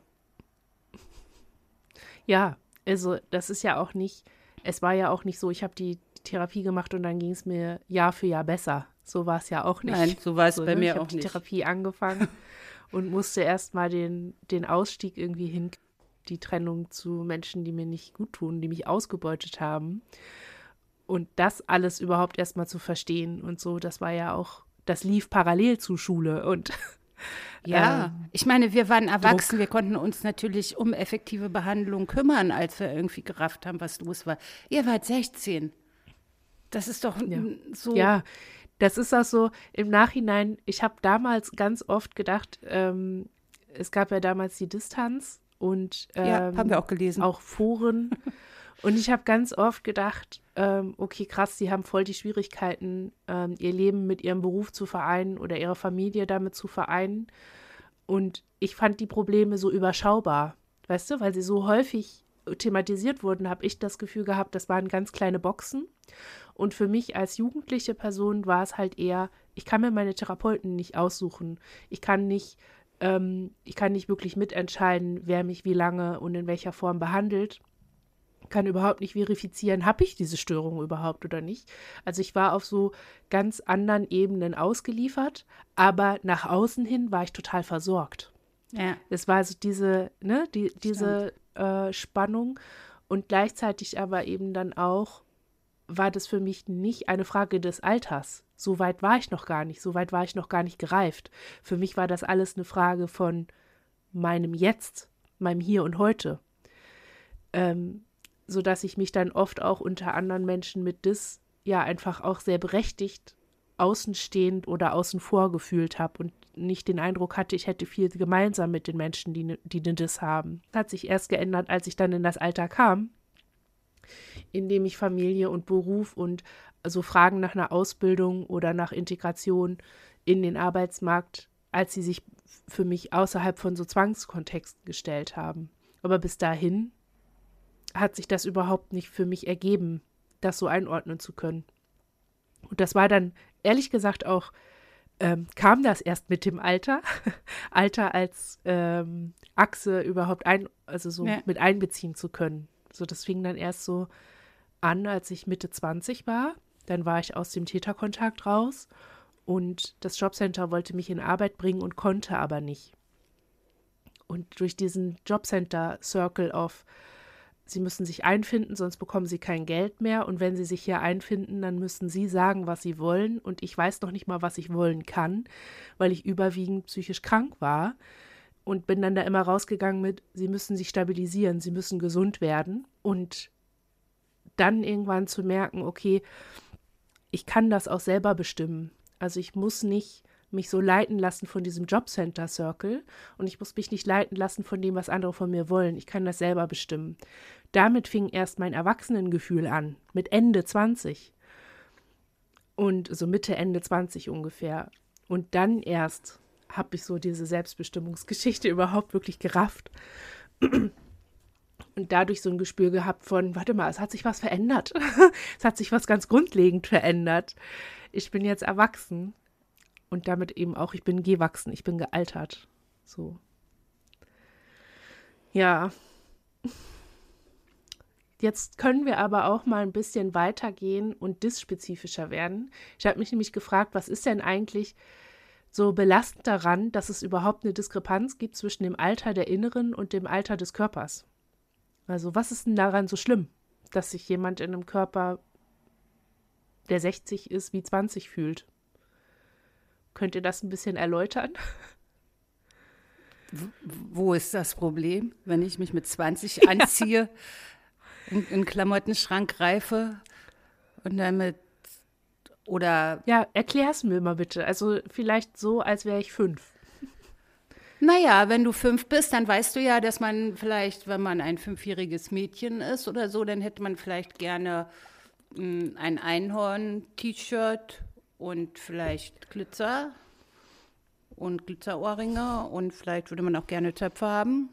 Ja, also das ist ja auch nicht, es war ja auch nicht so, ich habe die Therapie gemacht und dann ging es mir Jahr für Jahr besser. So war es ja auch nicht. Nein, so war es so, bei ne? mir ich auch nicht. nicht. Ich habe die Therapie angefangen und musste erst mal den, den Ausstieg irgendwie hin, die Trennung zu Menschen, die mir nicht gut tun, die mich ausgebeutet haben. Und das alles überhaupt erst mal zu verstehen und so, das war ja auch, das lief parallel zur Schule und ja, ähm, ich meine, wir waren erwachsen, Druck. Wir konnten uns natürlich um effektive Behandlung kümmern, als wir irgendwie gerafft haben, was los war. Ihr wart sechzehn. Das ist doch ja. so. Ja, das ist auch so im Nachhinein, ich habe damals ganz oft gedacht, ähm, es gab ja damals die Distanz und ähm, ja, haben wir auch gelesen. Auch Foren. Und ich habe ganz oft gedacht, ähm, okay, krass, die haben voll die Schwierigkeiten, ähm, ihr Leben mit ihrem Beruf zu vereinen oder ihre Familie damit zu vereinen. Und ich fand die Probleme so überschaubar, weißt du, weil sie so häufig thematisiert wurden, habe ich das Gefühl gehabt, das waren ganz kleine Boxen. Und für mich als jugendliche Person war es halt eher, ich kann mir meine Therapeuten nicht aussuchen. Ich kann nicht, ähm, ich kann nicht wirklich mitentscheiden, wer mich wie lange und in welcher Form behandelt. Kann überhaupt nicht verifizieren, habe ich diese Störung überhaupt oder nicht. Also ich war auf so ganz anderen Ebenen ausgeliefert, aber nach außen hin war ich total versorgt. Ja. Es war also diese, ne, die, diese äh, Spannung und gleichzeitig aber eben dann auch, war das für mich nicht eine Frage des Alters. So weit war ich noch gar nicht, so weit war ich noch gar nicht gereift. Für mich war das alles eine Frage von meinem Jetzt, meinem Hier und Heute. Ähm, sodass ich mich dann oft auch unter anderen Menschen mit Dis ja einfach auch sehr berechtigt außenstehend oder außen vor gefühlt habe und nicht den Eindruck hatte, ich hätte viel gemeinsam mit den Menschen, die, die den Dis haben. Das hat sich erst geändert, als ich dann in das Alter kam, in dem ich Familie und Beruf und so Fragen nach einer Ausbildung oder nach Integration in den Arbeitsmarkt, als sie sich für mich außerhalb von so Zwangskontexten gestellt haben. Aber bis dahin hat sich das überhaupt nicht für mich ergeben, das so einordnen zu können. Und das war dann, ehrlich gesagt, auch, ähm, kam das erst mit dem Alter, Alter als ähm, Achse überhaupt ein, also so ja. mit einbeziehen zu können. So, das fing dann erst so an, als ich Mitte zwanzig war. Dann war ich aus dem Täterkontakt raus und das Jobcenter wollte mich in Arbeit bringen und konnte aber nicht. Und durch diesen Jobcenter-Circle of Sie müssen sich einfinden, sonst bekommen sie kein Geld mehr. Und wenn sie sich hier einfinden, dann müssen sie sagen, was sie wollen. Und ich weiß noch nicht mal, was ich wollen kann, weil ich überwiegend psychisch krank war. Und bin dann da immer rausgegangen mit, sie müssen sich stabilisieren, sie müssen gesund werden. Und dann irgendwann zu merken, okay, ich kann das auch selber bestimmen. Also ich muss nicht mich so leiten lassen von diesem Jobcenter-Circle und ich muss mich nicht leiten lassen von dem, was andere von mir wollen. Ich kann das selber bestimmen. Damit fing erst mein Erwachsenengefühl an, mit Ende zwanzig. Und so Mitte, Ende zwanzig ungefähr. Und dann erst habe ich so diese Selbstbestimmungsgeschichte überhaupt wirklich gerafft. Und dadurch so ein Gespür gehabt von, warte mal, es hat sich was verändert. Es hat sich was ganz grundlegend verändert. Ich bin jetzt erwachsen und damit eben auch, ich bin gewachsen, ich bin gealtert. So. Ja. Jetzt können wir aber auch mal ein bisschen weitergehen und disspezifischer werden. Ich habe mich nämlich gefragt, was ist denn eigentlich so belastend daran, dass es überhaupt eine Diskrepanz gibt zwischen dem Alter der Inneren und dem Alter des Körpers? Also was ist denn daran so schlimm, dass sich jemand in einem Körper, der sechzig ist, wie zwanzig fühlt? Könnt ihr das ein bisschen erläutern? Wo ist das Problem, wenn ich mich mit zwanzig anziehe, in, in den Klamottenschrank greife und damit, oder... Ja, erklär's mir mal bitte. Also vielleicht so, als wäre ich fünf. Naja, wenn du fünf bist, dann weißt du ja, dass man vielleicht, wenn man ein fünfjähriges Mädchen ist oder so, dann hätte man vielleicht gerne mh, ein Einhorn-T-Shirt und vielleicht Glitzer und Glitzerohrringe und vielleicht würde man auch gerne Töpfe haben.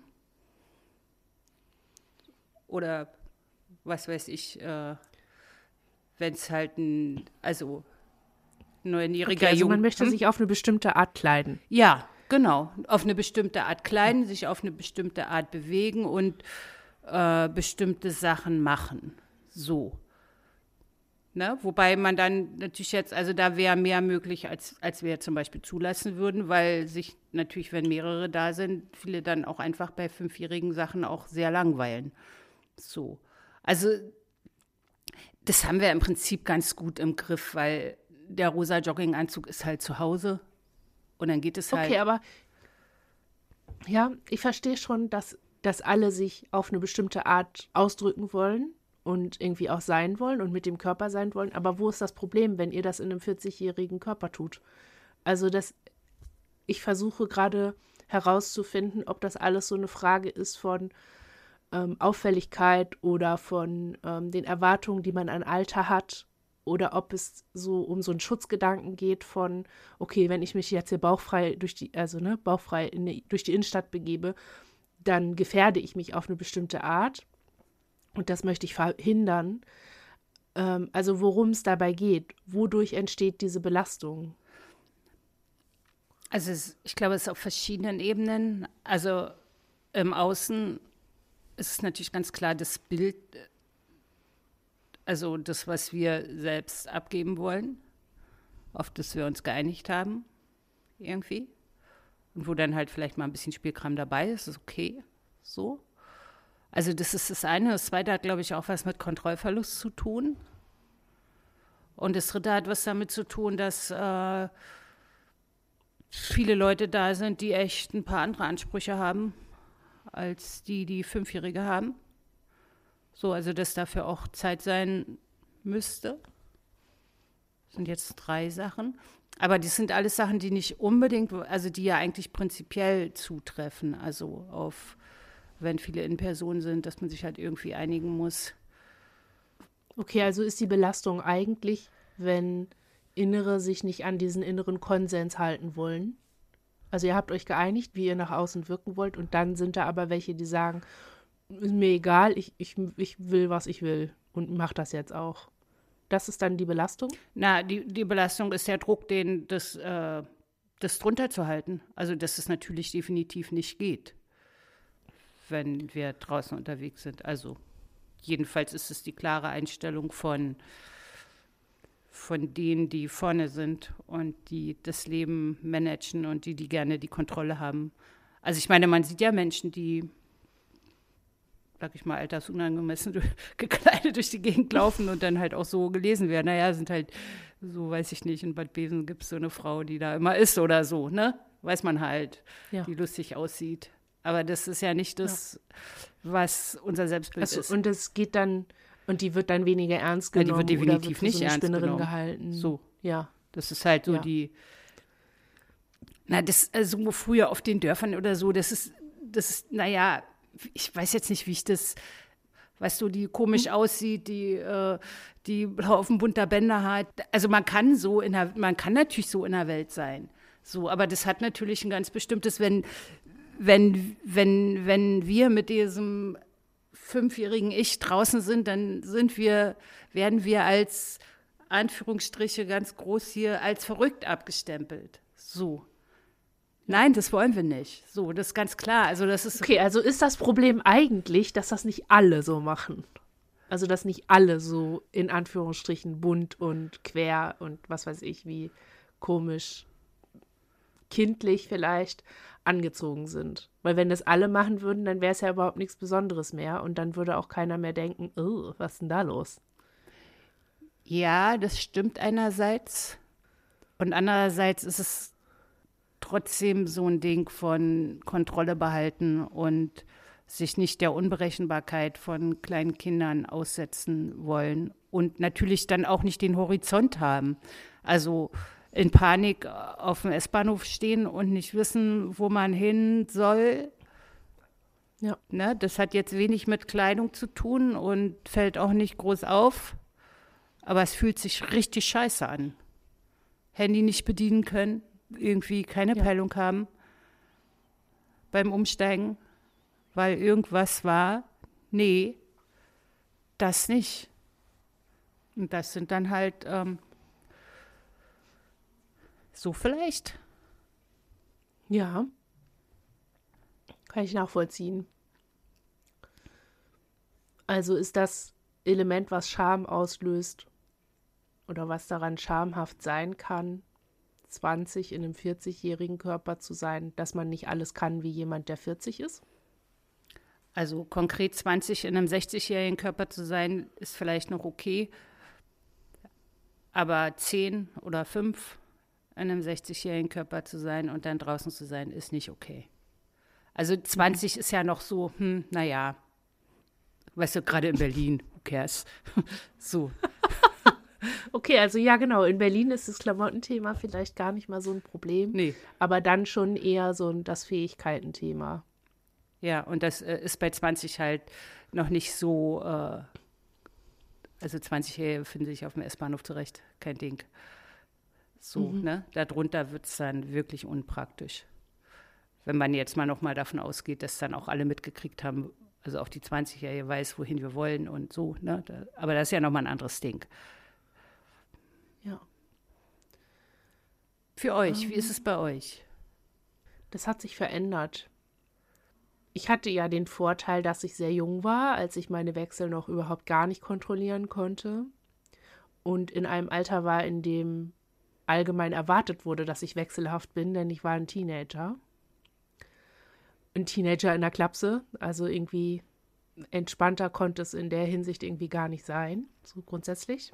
Oder was weiß ich, äh, wenn es halt ein, also neunjähriger okay, also Junge... man möchte hm? sich auf eine bestimmte Art kleiden. Ja, genau. Auf eine bestimmte Art kleiden, sich auf eine bestimmte Art bewegen und äh, bestimmte Sachen machen. So. Ne? Wobei man dann natürlich jetzt, also da wäre mehr möglich, als, als wir zum Beispiel zulassen würden, weil sich natürlich, wenn mehrere da sind, viele dann auch einfach bei fünfjährigen Sachen auch sehr langweilen. So. Also das haben wir im Prinzip ganz gut im Griff, weil der rosa Jogginganzug ist halt zu Hause und dann geht es halt. Okay, aber ja, ich verstehe schon, dass, dass alle sich auf eine bestimmte Art ausdrücken wollen und irgendwie auch sein wollen und mit dem Körper sein wollen. Aber wo ist das Problem, wenn ihr das in einem vierzigjährigen Körper tut? Also das, ich versuche gerade herauszufinden, ob das alles so eine Frage ist von ähm, Auffälligkeit oder von ähm, den Erwartungen, die man an Alter hat, oder ob es so um so einen Schutzgedanken geht von, okay, wenn ich mich jetzt hier bauchfrei durch die, also ne, bauchfrei in die, durch die Innenstadt begebe, dann gefährde ich mich auf eine bestimmte Art und das möchte ich verhindern. Ähm, also worum es dabei geht, wodurch entsteht diese Belastung? Also es, ich glaube, es ist auf verschiedenen Ebenen. Also im Außen ist es natürlich ganz klar das Bild, also das, was wir selbst abgeben wollen, auf das wir uns geeinigt haben, irgendwie. Und wo dann halt vielleicht mal ein bisschen Spielkram dabei ist, ist okay, so. Also das ist das eine. Das zweite hat, glaube ich, auch was mit Kontrollverlust zu tun. Und das dritte hat was damit zu tun, dass äh, viele Leute da sind, die echt ein paar andere Ansprüche haben, als die, die Fünfjährige haben. So, also dass dafür auch Zeit sein müsste. Das sind jetzt drei Sachen. Aber das sind alles Sachen, die nicht unbedingt, also die ja eigentlich prinzipiell zutreffen. Also auf, wenn viele in Person sind, dass man sich halt irgendwie einigen muss. Okay, also ist die Belastung eigentlich, wenn Innere sich nicht an diesen inneren Konsens halten wollen? Also ihr habt euch geeinigt, wie ihr nach außen wirken wollt und dann sind da aber welche, die sagen, ist mir egal, ich, ich, ich will, was ich will und mach das jetzt auch. Das ist dann die Belastung? Na, die, die Belastung ist der Druck, den das, äh, das drunter zu halten. Also, dass es natürlich definitiv nicht geht, wenn wir draußen unterwegs sind. Also, jedenfalls ist es die klare Einstellung von, von denen, die vorne sind und die das Leben managen und die, die gerne die Kontrolle haben. Also, ich meine, man sieht ja Menschen, die sag ich mal, altersunangemessen gekleidet durch die Gegend laufen und dann halt auch so gelesen werden. Naja, sind halt, so weiß ich nicht, in Bad Bevensen gibt es so eine Frau, die da immer ist oder so, ne? Weiß man halt, ja. Die lustig aussieht. Aber das ist ja nicht das, ja. was unser Selbstbild also, ist. Und es geht dann, und die wird dann weniger ernst genommen. Ja, die wird definitiv oder wird nicht so eine ernst Spinnerin genommen. gehalten. So. Ja. Das ist halt so ja. die, Na, das äh, so früher auf den Dörfern oder so, das ist, das ist, naja, ich weiß jetzt nicht, wie ich das, weißt du, die komisch hm. aussieht, die, äh, die Haufen bunter Bänder hat. Also man kann so in der, man kann natürlich so in der Welt sein. So, aber das hat natürlich ein ganz bestimmtes, wenn, wenn, wenn, wenn wir mit diesem fünfjährigen Ich draußen sind, dann sind wir, werden wir als Anführungsstriche ganz groß hier als verrückt abgestempelt. So. Nein, das wollen wir nicht. So, das ist ganz klar. Also das ist okay, also ist das Problem eigentlich, dass das nicht alle so machen? Also dass nicht alle so in Anführungsstrichen bunt und quer und was weiß ich, wie komisch, kindlich vielleicht angezogen sind. Weil wenn das alle machen würden, dann wäre es ja überhaupt nichts Besonderes mehr und dann würde auch keiner mehr denken, oh, was ist denn da los? Ja, das stimmt einerseits. Und andererseits ist es trotzdem so ein Ding von Kontrolle behalten und sich nicht der Unberechenbarkeit von kleinen Kindern aussetzen wollen und natürlich dann auch nicht den Horizont haben. Also in Panik auf dem S-Bahnhof stehen und nicht wissen, wo man hin soll. Ja. Ne, das hat jetzt wenig mit Kleidung zu tun und fällt auch nicht groß auf. Aber es fühlt sich richtig scheiße an. Handy nicht bedienen können, irgendwie keine ja. Peilung haben beim Umsteigen, weil irgendwas war. Nee, das nicht. Und das sind dann halt ähm, so vielleicht. Ja, kann ich nachvollziehen. Also ist das Element, was Scham auslöst oder was daran schamhaft sein kann, zwanzig in einem vierzigjährigen Körper zu sein, dass man nicht alles kann wie jemand, der vierzig ist? Also konkret zwanzig in einem sechzigjährigen Körper zu sein, ist vielleicht noch okay, aber zehn oder fünf in einem sechzigjährigen Körper zu sein und dann draußen zu sein, ist nicht okay. Also zwanzig ist ja noch so, hm, naja, weißt du, gerade in Berlin, who cares? So. Okay, also ja, genau. In Berlin ist das Klamottenthema vielleicht gar nicht mal so ein Problem. Nee. Aber dann schon eher so ein, das Fähigkeitenthema. Ja, und das äh, ist bei zwanzig halt noch nicht so, äh, also zwanzigjährige finden sich auf dem S-Bahnhof zurecht, kein Ding. So, mhm. ne? Darunter wird es dann wirklich unpraktisch. Wenn man jetzt mal noch mal davon ausgeht, dass dann auch alle mitgekriegt haben, also auch die zwanzigjährige weiß, wohin wir wollen und so, ne? Da, aber das ist ja noch mal ein anderes Ding. Ja. Für euch, um, wie ist es bei euch? Das hat sich verändert. Ich hatte ja den Vorteil, dass ich sehr jung war, als ich meine Wechsel noch überhaupt gar nicht kontrollieren konnte und in einem Alter war, in dem allgemein erwartet wurde, dass ich wechselhaft bin, denn ich war ein Teenager. Ein Teenager in der Klapse, also irgendwie entspannter konnte es in der Hinsicht irgendwie gar nicht sein, so grundsätzlich.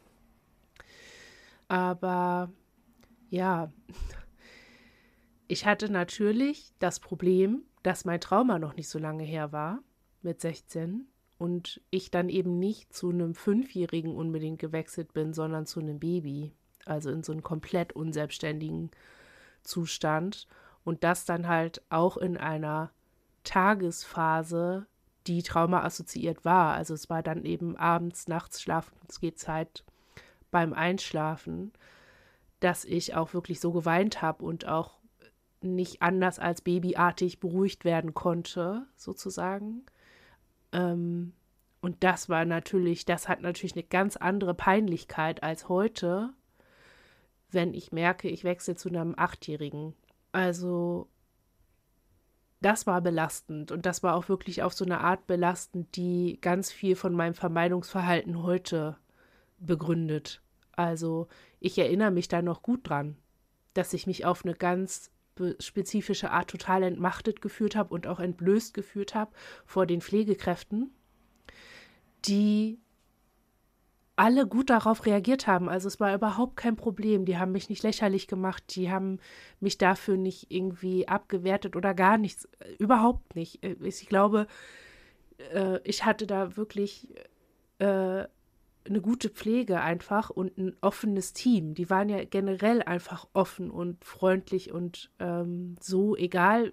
Aber ja, ich hatte natürlich das Problem, dass mein Trauma noch nicht so lange her war, mit sechzehn, und ich dann eben nicht zu einem Fünfjährigen unbedingt gewechselt bin, sondern zu einem Baby, also in so einen komplett unselbstständigen Zustand und das dann halt auch in einer Tagesphase, die traumaassoziiert war. Also es war dann eben abends, nachts, Schlafensgehzeit beim Einschlafen, dass ich auch wirklich so geweint habe und auch nicht anders als babyartig beruhigt werden konnte, sozusagen. Ähm, und das war natürlich, das hat natürlich eine ganz andere Peinlichkeit als heute, wenn ich merke, ich wechsle zu einem Achtjährigen. Also das war belastend und das war auch wirklich auf so eine Art belastend, die ganz viel von meinem Vermeidungsverhalten heute begründet. Also ich erinnere mich da noch gut dran, dass ich mich auf eine ganz spezifische Art total entmachtet gefühlt habe und auch entblößt gefühlt habe vor den Pflegekräften, die alle gut darauf reagiert haben. Also es war überhaupt kein Problem. Die haben mich nicht lächerlich gemacht, die haben mich dafür nicht irgendwie abgewertet oder gar nichts. Überhaupt nicht. Ich glaube, ich hatte da wirklich eine gute Pflege einfach und ein offenes Team. Die waren ja generell einfach offen und freundlich und ähm, so, egal,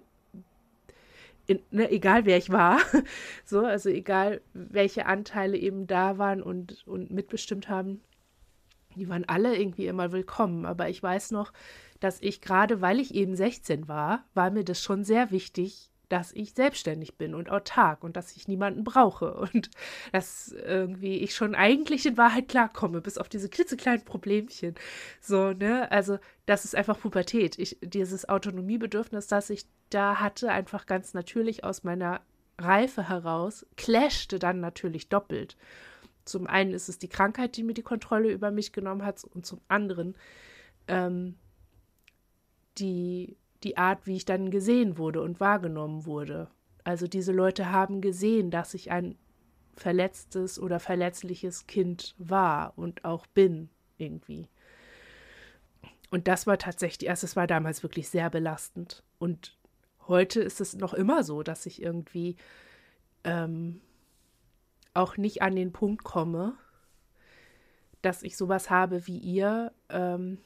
in, ne, egal wer ich war, so, also egal welche Anteile eben da waren und, und mitbestimmt haben, die waren alle irgendwie immer willkommen. Aber ich weiß noch, dass ich gerade, weil ich eben sechzehn war, war mir das schon sehr wichtig, dass ich selbstständig bin und autark und dass ich niemanden brauche und dass irgendwie ich schon eigentlich in Wahrheit klarkomme, bis auf diese klitzekleinen Problemchen. So, ne, also das ist einfach Pubertät. Ich, dieses Autonomiebedürfnis, das ich da hatte, einfach ganz natürlich aus meiner Reife heraus, clashte dann natürlich doppelt. Zum einen ist es die Krankheit, die mir die Kontrolle über mich genommen hat und zum anderen ähm, die die Art, wie ich dann gesehen wurde und wahrgenommen wurde. Also diese Leute haben gesehen, dass ich ein verletztes oder verletzliches Kind war und auch bin irgendwie. Und das war tatsächlich, erst es war damals wirklich sehr belastend. Und heute ist es noch immer so, dass ich irgendwie ähm, auch nicht an den Punkt komme, dass ich sowas habe wie ihr, ähm,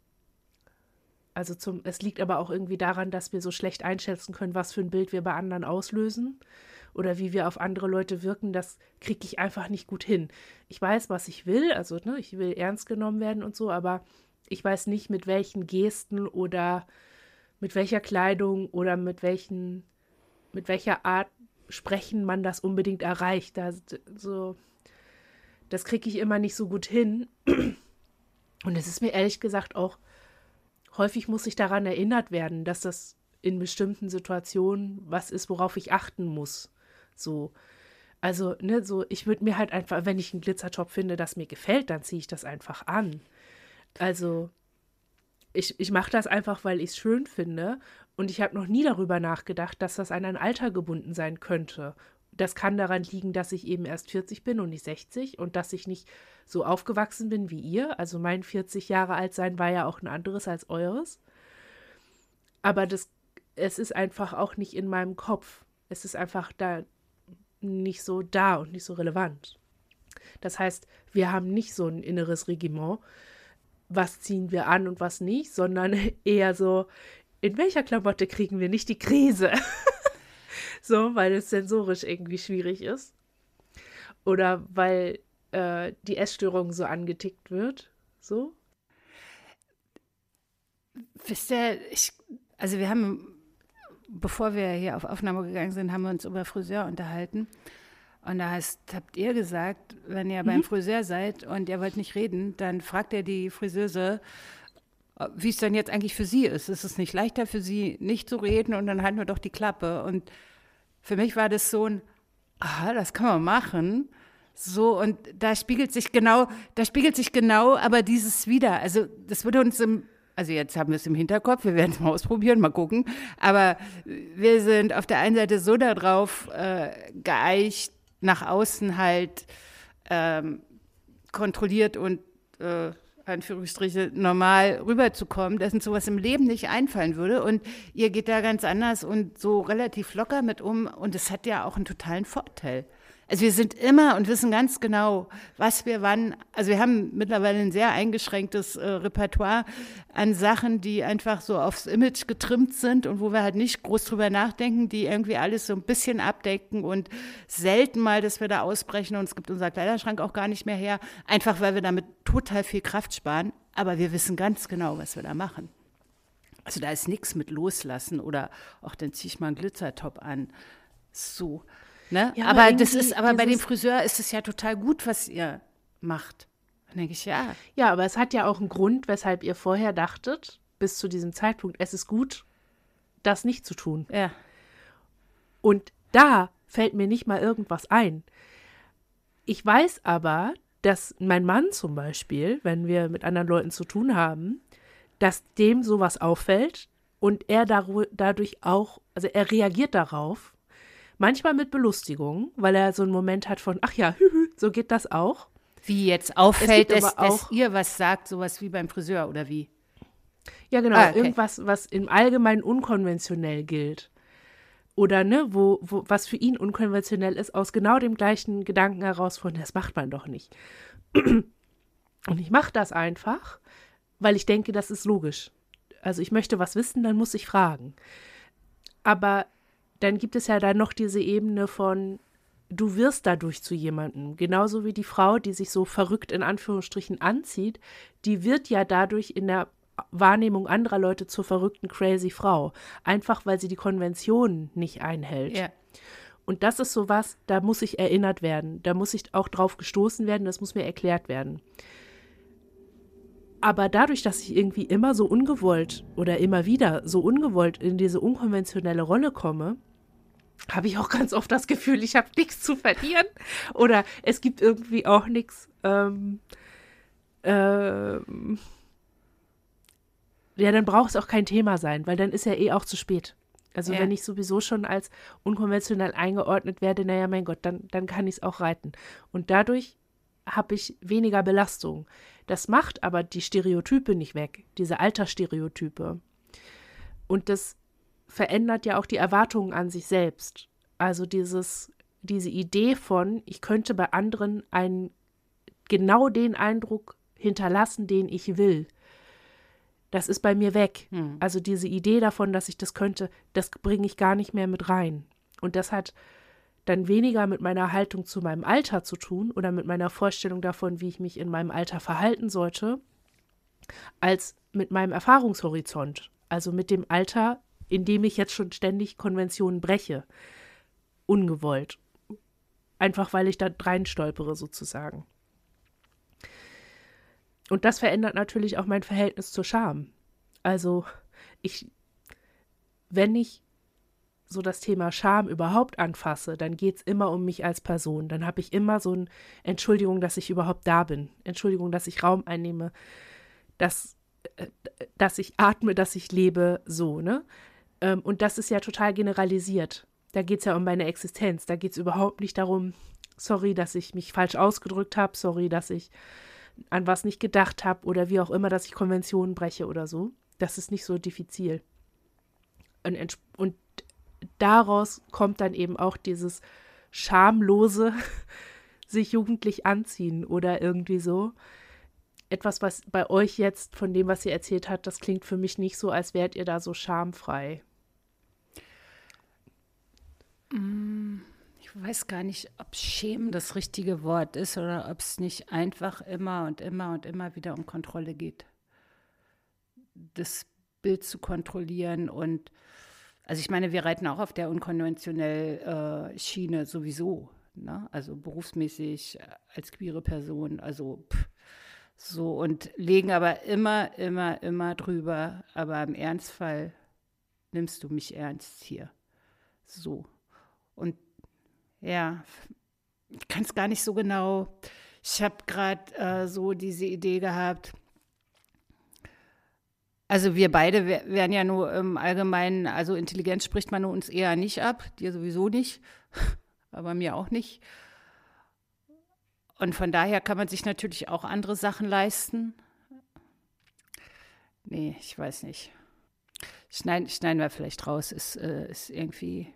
Also zum, es liegt aber auch irgendwie daran, dass wir so schlecht einschätzen können, was für ein Bild wir bei anderen auslösen oder wie wir auf andere Leute wirken. Das kriege ich einfach nicht gut hin. Ich weiß, was ich will, also ne, ich will ernst genommen werden und so, aber ich weiß nicht, mit welchen Gesten oder mit welcher Kleidung oder mit welchen, mit welcher Art Sprechen man das unbedingt erreicht. Das, so, das kriege ich immer nicht so gut hin. Und es ist mir ehrlich gesagt auch häufig muss ich daran erinnert werden, dass das in bestimmten Situationen was ist, worauf ich achten muss. So, also, ne, so, ich würde mir halt einfach, wenn ich einen Glitzertop finde, das mir gefällt, dann ziehe ich das einfach an. Also, ich, ich mache das einfach, weil ich es schön finde und ich habe noch nie darüber nachgedacht, dass das an ein Alter gebunden sein könnte. Das kann daran liegen, dass ich eben erst vierzig bin und nicht sechzig und dass ich nicht so aufgewachsen bin wie ihr. Also mein vierzig Jahre alt sein war ja auch ein anderes als eures. Aber das, es ist einfach auch nicht in meinem Kopf. Es ist einfach da nicht so da und nicht so relevant. Das heißt, wir haben nicht so ein inneres Regiment, was ziehen wir an und was nicht, sondern eher so, in welcher Klamotte kriegen wir nicht die Krise? So, weil es sensorisch irgendwie schwierig ist. Oder weil äh, die Essstörung so angetickt wird. So. Wisst ihr, ich, also wir haben, bevor wir hier auf Aufnahme gegangen sind, haben wir uns über Friseur unterhalten. Und da heißt, habt ihr gesagt, wenn ihr mhm. beim Friseur seid und ihr wollt nicht reden, dann fragt ihr die Friseuse, wie es dann jetzt eigentlich für sie ist. Ist es nicht leichter für sie, nicht zu reden und dann halten wir doch die Klappe. Und für mich war das so ein, aha, das kann man machen. So, und da spiegelt sich genau, da spiegelt sich genau aber dieses wieder. Also das würde uns im, also jetzt haben wir es im Hinterkopf, wir werden es mal ausprobieren, mal gucken. Aber wir sind auf der einen Seite so darauf äh, geeicht, nach außen halt ähm, kontrolliert und äh, Anführungsstriche normal rüberzukommen, dass uns sowas im Leben nicht einfallen würde. Und ihr geht da ganz anders und so relativ locker mit um. Und es hat ja auch einen totalen Vorteil. Also wir sind immer und wissen ganz genau, was wir wann, also wir haben mittlerweile ein sehr eingeschränktes äh, Repertoire an Sachen, die einfach so aufs Image getrimmt sind und wo wir halt nicht groß drüber nachdenken, die irgendwie alles so ein bisschen abdecken und selten mal, dass wir da ausbrechen und es gibt unser Kleiderschrank auch gar nicht mehr her, einfach weil wir damit total viel Kraft sparen, aber wir wissen ganz genau, was wir da machen. Also da ist nichts mit loslassen oder auch dann ziehe ich mal einen Glitzertop an, so. Ne? Ja, aber, aber das ist, aber bei dem Friseur ist es ja total gut, was ihr macht. Dann denke ich, ja. Ja, aber es hat ja auch einen Grund, weshalb ihr vorher dachtet, bis zu diesem Zeitpunkt, es ist gut, das nicht zu tun. Ja. Und da fällt mir nicht mal irgendwas ein. Ich weiß aber, dass mein Mann zum Beispiel, wenn wir mit anderen Leuten zu tun haben, dass dem sowas auffällt und er dadurch auch, also er reagiert darauf, manchmal mit Belustigung, weil er so einen Moment hat von, ach ja, hühü, so geht das auch. Wie jetzt auffällt, dass, dass ihr was sagt, sowas wie beim Friseur oder wie? Ja, genau, ah, okay. Irgendwas, was im Allgemeinen unkonventionell gilt. oder ne, wo, wo, was für ihn unkonventionell ist, aus genau dem gleichen Gedanken heraus von, das macht man doch nicht. Und ich mache das einfach, weil ich denke, das ist logisch. Also ich möchte was wissen, dann muss ich fragen. Aber dann gibt es ja dann noch diese Ebene von, du wirst dadurch zu jemandem. Genauso wie die Frau, die sich so verrückt in Anführungsstrichen anzieht, die wird ja dadurch in der Wahrnehmung anderer Leute zur verrückten, crazy Frau. Einfach, weil sie die Konventionen nicht einhält. Ja. Und das ist sowas, da muss ich erinnert werden. Da muss ich auch drauf gestoßen werden, das muss mir erklärt werden. Aber dadurch, dass ich irgendwie immer so ungewollt oder immer wieder so ungewollt in diese unkonventionelle Rolle komme, habe ich auch ganz oft das Gefühl, ich habe nichts zu verlieren. Oder es gibt irgendwie auch nichts, ähm, ähm, ja, dann braucht es auch kein Thema sein, weil dann ist ja eh auch zu spät. Also Ja. wenn ich sowieso schon als unkonventionell eingeordnet werde, naja, mein Gott, dann, dann kann ich es auch reiten. Und dadurch habe ich weniger Belastung. Das macht aber die Stereotype nicht weg, diese Altersstereotype. Und das verändert ja auch die Erwartungen an sich selbst. Also dieses, diese Idee von, ich könnte bei anderen einen, genau den Eindruck hinterlassen, den ich will. Das ist bei mir weg. Hm. Also diese Idee davon, dass ich das könnte, das bringe ich gar nicht mehr mit rein. Und das hat dann weniger mit meiner Haltung zu meinem Alter zu tun oder mit meiner Vorstellung davon, wie ich mich in meinem Alter verhalten sollte, als mit meinem Erfahrungshorizont. Also mit dem Alter, in dem ich jetzt schon ständig Konventionen breche. Ungewollt. Einfach weil ich da reinstolpere sozusagen. Und das verändert natürlich auch mein Verhältnis zur Scham. Also ich, wenn ich so das Thema Scham überhaupt anfasse, dann geht es immer um mich als Person. Dann habe ich immer so ein Entschuldigung, dass ich überhaupt da bin. Entschuldigung, dass ich Raum einnehme, dass, äh, dass ich atme, dass ich lebe, so, ne? Ähm, und das ist ja total generalisiert. Da geht es ja um meine Existenz. Da geht es überhaupt nicht darum, sorry, dass ich mich falsch ausgedrückt habe, sorry, dass ich an was nicht gedacht habe oder wie auch immer, dass ich Konventionen breche oder so. Das ist nicht so diffizil. Und, und daraus kommt dann eben auch dieses schamlose sich jugendlich anziehen oder irgendwie so. Etwas, was bei euch jetzt, von dem, was ihr erzählt habt, das klingt für mich nicht so, als wärt ihr da so schamfrei. Ich weiß gar nicht, ob Schämen das richtige Wort ist oder ob es nicht einfach immer und immer und immer wieder um Kontrolle geht. Das Bild zu kontrollieren und, also ich meine, wir reiten auch auf der unkonventionellen äh, Schiene sowieso, ne? Also berufsmäßig äh, als queere Person, also pff, so und legen aber immer, immer, immer drüber, aber im Ernstfall nimmst du mich ernst hier, so. Und ja, ich kann es gar nicht so genau. Ich habe gerade äh, so diese Idee gehabt. Also wir beide wär, wären ja nur im Allgemeinen, also Intelligenz spricht man uns eher nicht ab, dir sowieso nicht, aber mir auch nicht. Und von daher kann man sich natürlich auch andere Sachen leisten. Nee, ich weiß nicht. Schneiden, schneiden wir vielleicht raus, ist, äh, ist irgendwie...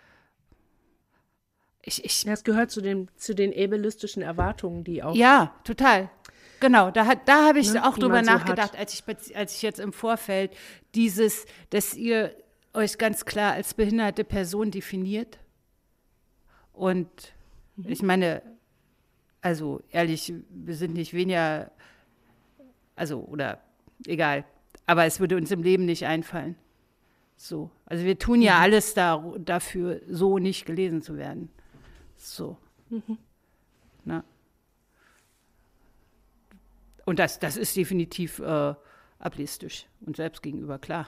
Ich, ich, Das gehört zu den, zu den ableistischen Erwartungen, die auch. Ja, total. Genau, da, hat, da habe ich Ne, auch die drüber man so nachgedacht, hat. als ich, als ich jetzt im Vorfeld dieses, dass ihr euch ganz klar als behinderte Person definiert. Und Mhm. ich meine, also ehrlich, wir sind nicht weniger, also oder egal, aber es würde uns im Leben nicht einfallen. So, also wir tun ja Mhm. alles da, dafür, so nicht gelesen zu werden. So. Mhm. Na. Und das, das ist definitiv äh, ableistisch und selbst gegenüber, klar.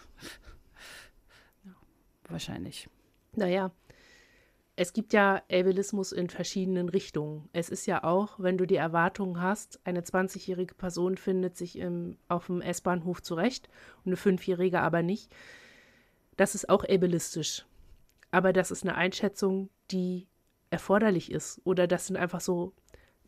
Ja, wahrscheinlich. Naja, es gibt ja Ableismus in verschiedenen Richtungen. Es ist ja auch, wenn du die Erwartung hast, eine zwanzigjährige Person findet sich im, auf dem S-Bahnhof zurecht und eine fünfjährige aber nicht. Das ist auch ableistisch. Aber das ist eine Einschätzung, die erforderlich ist. Oder das sind einfach so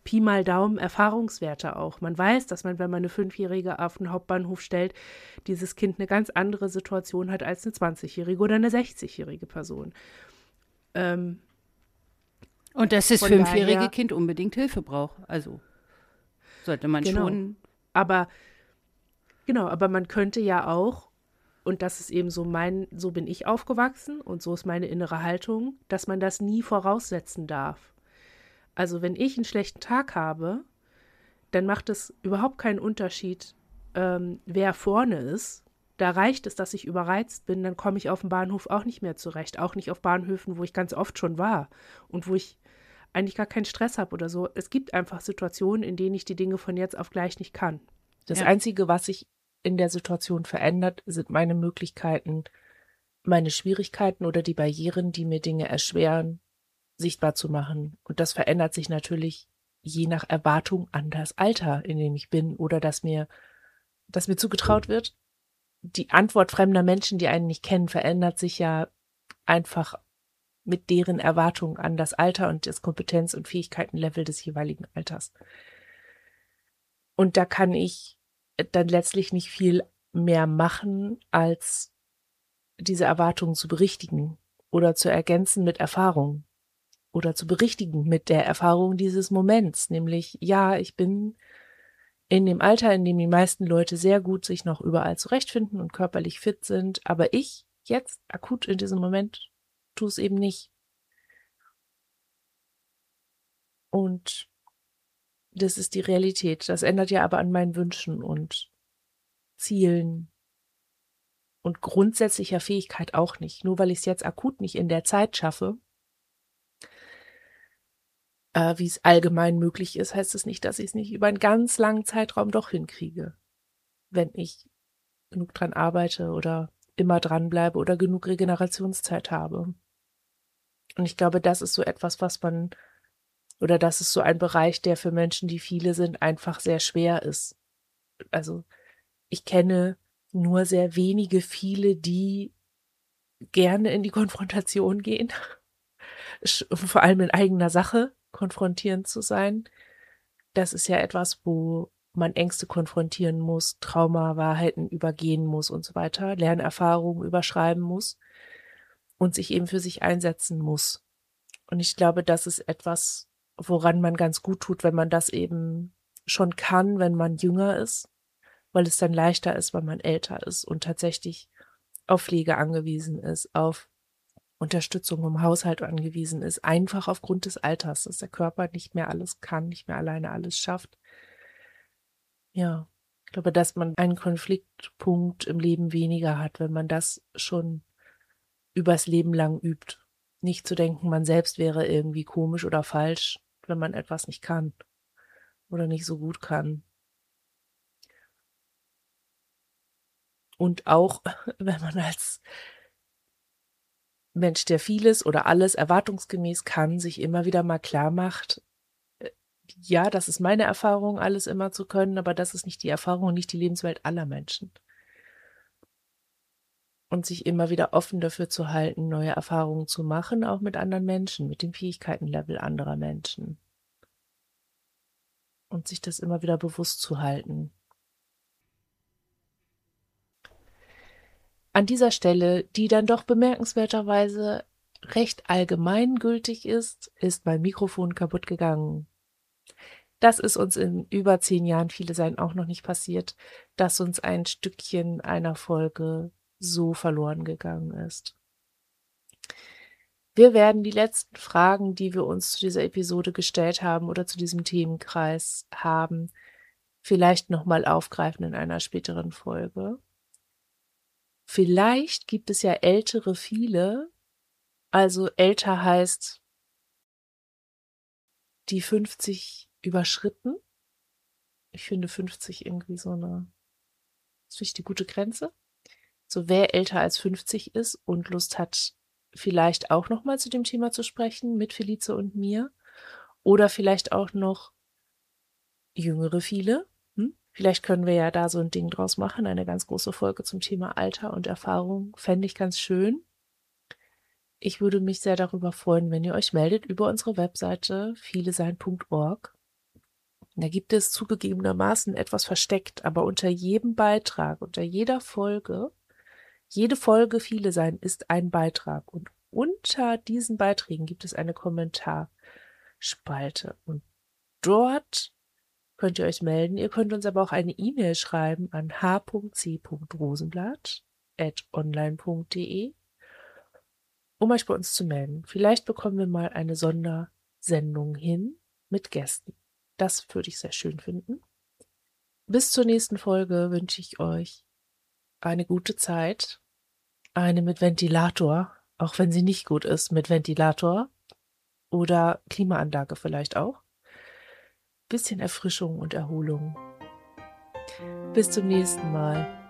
Pi mal Daumen Erfahrungswerte auch. Man weiß, dass man, wenn man eine Fünfjährige auf den Hauptbahnhof stellt, dieses Kind eine ganz andere Situation hat als eine zwanzigjährige oder eine sechzigjährige Person. Ähm, Und dass das von fünfjährige daher- Kind unbedingt Hilfe braucht. Also sollte man Genau. schon. Aber genau, aber man könnte ja auch, und das ist eben so mein, so bin ich aufgewachsen und so ist meine innere Haltung, dass man das nie voraussetzen darf. Also wenn ich einen schlechten Tag habe, dann macht es überhaupt keinen Unterschied, ähm, wer vorne ist. Da reicht es, dass ich überreizt bin, dann komme ich auf dem Bahnhof auch nicht mehr zurecht. Auch nicht auf Bahnhöfen, wo ich ganz oft schon war und wo ich eigentlich gar keinen Stress habe oder so. Es gibt einfach Situationen, in denen ich die Dinge von jetzt auf gleich nicht kann. Das Ja. Einzige, was sich in der Situation verändert, sind meine Möglichkeiten, meine Schwierigkeiten oder die Barrieren, die mir Dinge erschweren, sichtbar zu machen. Und das verändert sich natürlich je nach Erwartung an das Alter, in dem ich bin oder dass mir, dass mir zugetraut wird. Die Antwort fremder Menschen, die einen nicht kennen, verändert sich ja einfach mit deren Erwartungen an das Alter und das Kompetenz- und Fähigkeitenlevel des jeweiligen Alters. Und da kann ich dann letztlich nicht viel mehr machen, als diese Erwartungen zu berichtigen oder zu ergänzen mit Erfahrung oder zu berichtigen mit der Erfahrung dieses Moments, nämlich, ja, ich bin in dem Alter, in dem die meisten Leute sehr gut sich noch überall zurechtfinden und körperlich fit sind, aber ich jetzt akut in diesem Moment tue es eben nicht. Und das ist die Realität. Das ändert ja aber an meinen Wünschen und Zielen und grundsätzlicher Fähigkeit auch nicht. Nur weil ich es jetzt akut nicht in der Zeit schaffe, äh, wie es allgemein möglich ist, heißt es nicht, dass ich es nicht über einen ganz langen Zeitraum doch hinkriege, wenn ich genug dran arbeite oder immer dranbleibe oder genug Regenerationszeit habe. Und ich glaube, das ist so etwas, was man, oder das ist so ein Bereich, der für Menschen, die viele sind, einfach sehr schwer ist. Also ich kenne nur sehr wenige, viele, die gerne in die Konfrontation gehen, vor allem in eigener Sache konfrontierend zu sein. Das ist ja etwas, wo man Ängste konfrontieren muss, Trauma-Wahrheiten übergehen muss und so weiter, Lernerfahrungen überschreiben muss und sich eben für sich einsetzen muss. Und ich glaube, das ist etwas, woran man ganz gut tut, wenn man das eben schon kann, wenn man jünger ist, weil es dann leichter ist, wenn man älter ist und tatsächlich auf Pflege angewiesen ist, auf Unterstützung im Haushalt angewiesen ist, einfach aufgrund des Alters, dass der Körper nicht mehr alles kann, nicht mehr alleine alles schafft. Ja, ich glaube, dass man einen Konfliktpunkt im Leben weniger hat, wenn man das schon übers Leben lang übt. Nicht zu denken, man selbst wäre irgendwie komisch oder falsch, wenn man etwas nicht kann oder nicht so gut kann. Und auch, wenn man als Mensch, der vieles oder alles erwartungsgemäß kann, sich immer wieder mal klar macht, äh, ja, das ist meine Erfahrung, alles immer zu können, aber das ist nicht die Erfahrung und nicht die Lebenswelt aller Menschen. Und sich immer wieder offen dafür zu halten, neue Erfahrungen zu machen, auch mit anderen Menschen, mit dem Fähigkeitenlevel anderer Menschen. Und sich das immer wieder bewusst zu halten. An dieser Stelle, die dann doch bemerkenswerterweise recht allgemeingültig ist, ist mein Mikrofon kaputt gegangen. Das ist uns in über zehn Jahren, viele sein, auch noch nicht passiert, dass uns ein Stückchen einer Folge so verloren gegangen ist. Wir werden die letzten Fragen, die wir uns zu dieser Episode gestellt haben oder zu diesem Themenkreis haben, vielleicht nochmal aufgreifen in einer späteren Folge. Vielleicht gibt es ja ältere viele, also älter heißt die fünfzig überschritten. Ich finde fünfzig irgendwie so eine, ist nicht die gute Grenze. So, wer älter als fünfzig ist und Lust hat, vielleicht auch nochmal zu dem Thema zu sprechen mit Felice und mir. Oder vielleicht auch noch jüngere viele. Hm? Vielleicht können wir ja da so ein Ding draus machen, eine ganz große Folge zum Thema Alter und Erfahrung. Fände ich ganz schön. Ich würde mich sehr darüber freuen, wenn ihr euch meldet über unsere Webseite fielesein punkt org. Da gibt es zugegebenermaßen etwas versteckt, aber unter jedem Beitrag, unter jeder Folge, jede Folge Viele sein ist ein Beitrag. Und unter diesen Beiträgen gibt es eine Kommentarspalte. Und dort könnt ihr euch melden. Ihr könnt uns aber auch eine E-Mail schreiben an h punkt c punkt rosenblatt at online punkt de, um euch bei uns zu melden. Vielleicht bekommen wir mal eine Sondersendung hin mit Gästen. Das würde ich sehr schön finden. Bis zur nächsten Folge wünsche ich euch eine gute Zeit. Eine mit Ventilator, auch wenn sie nicht gut ist, mit Ventilator oder Klimaanlage vielleicht auch. Bisschen Erfrischung und Erholung. Bis zum nächsten Mal.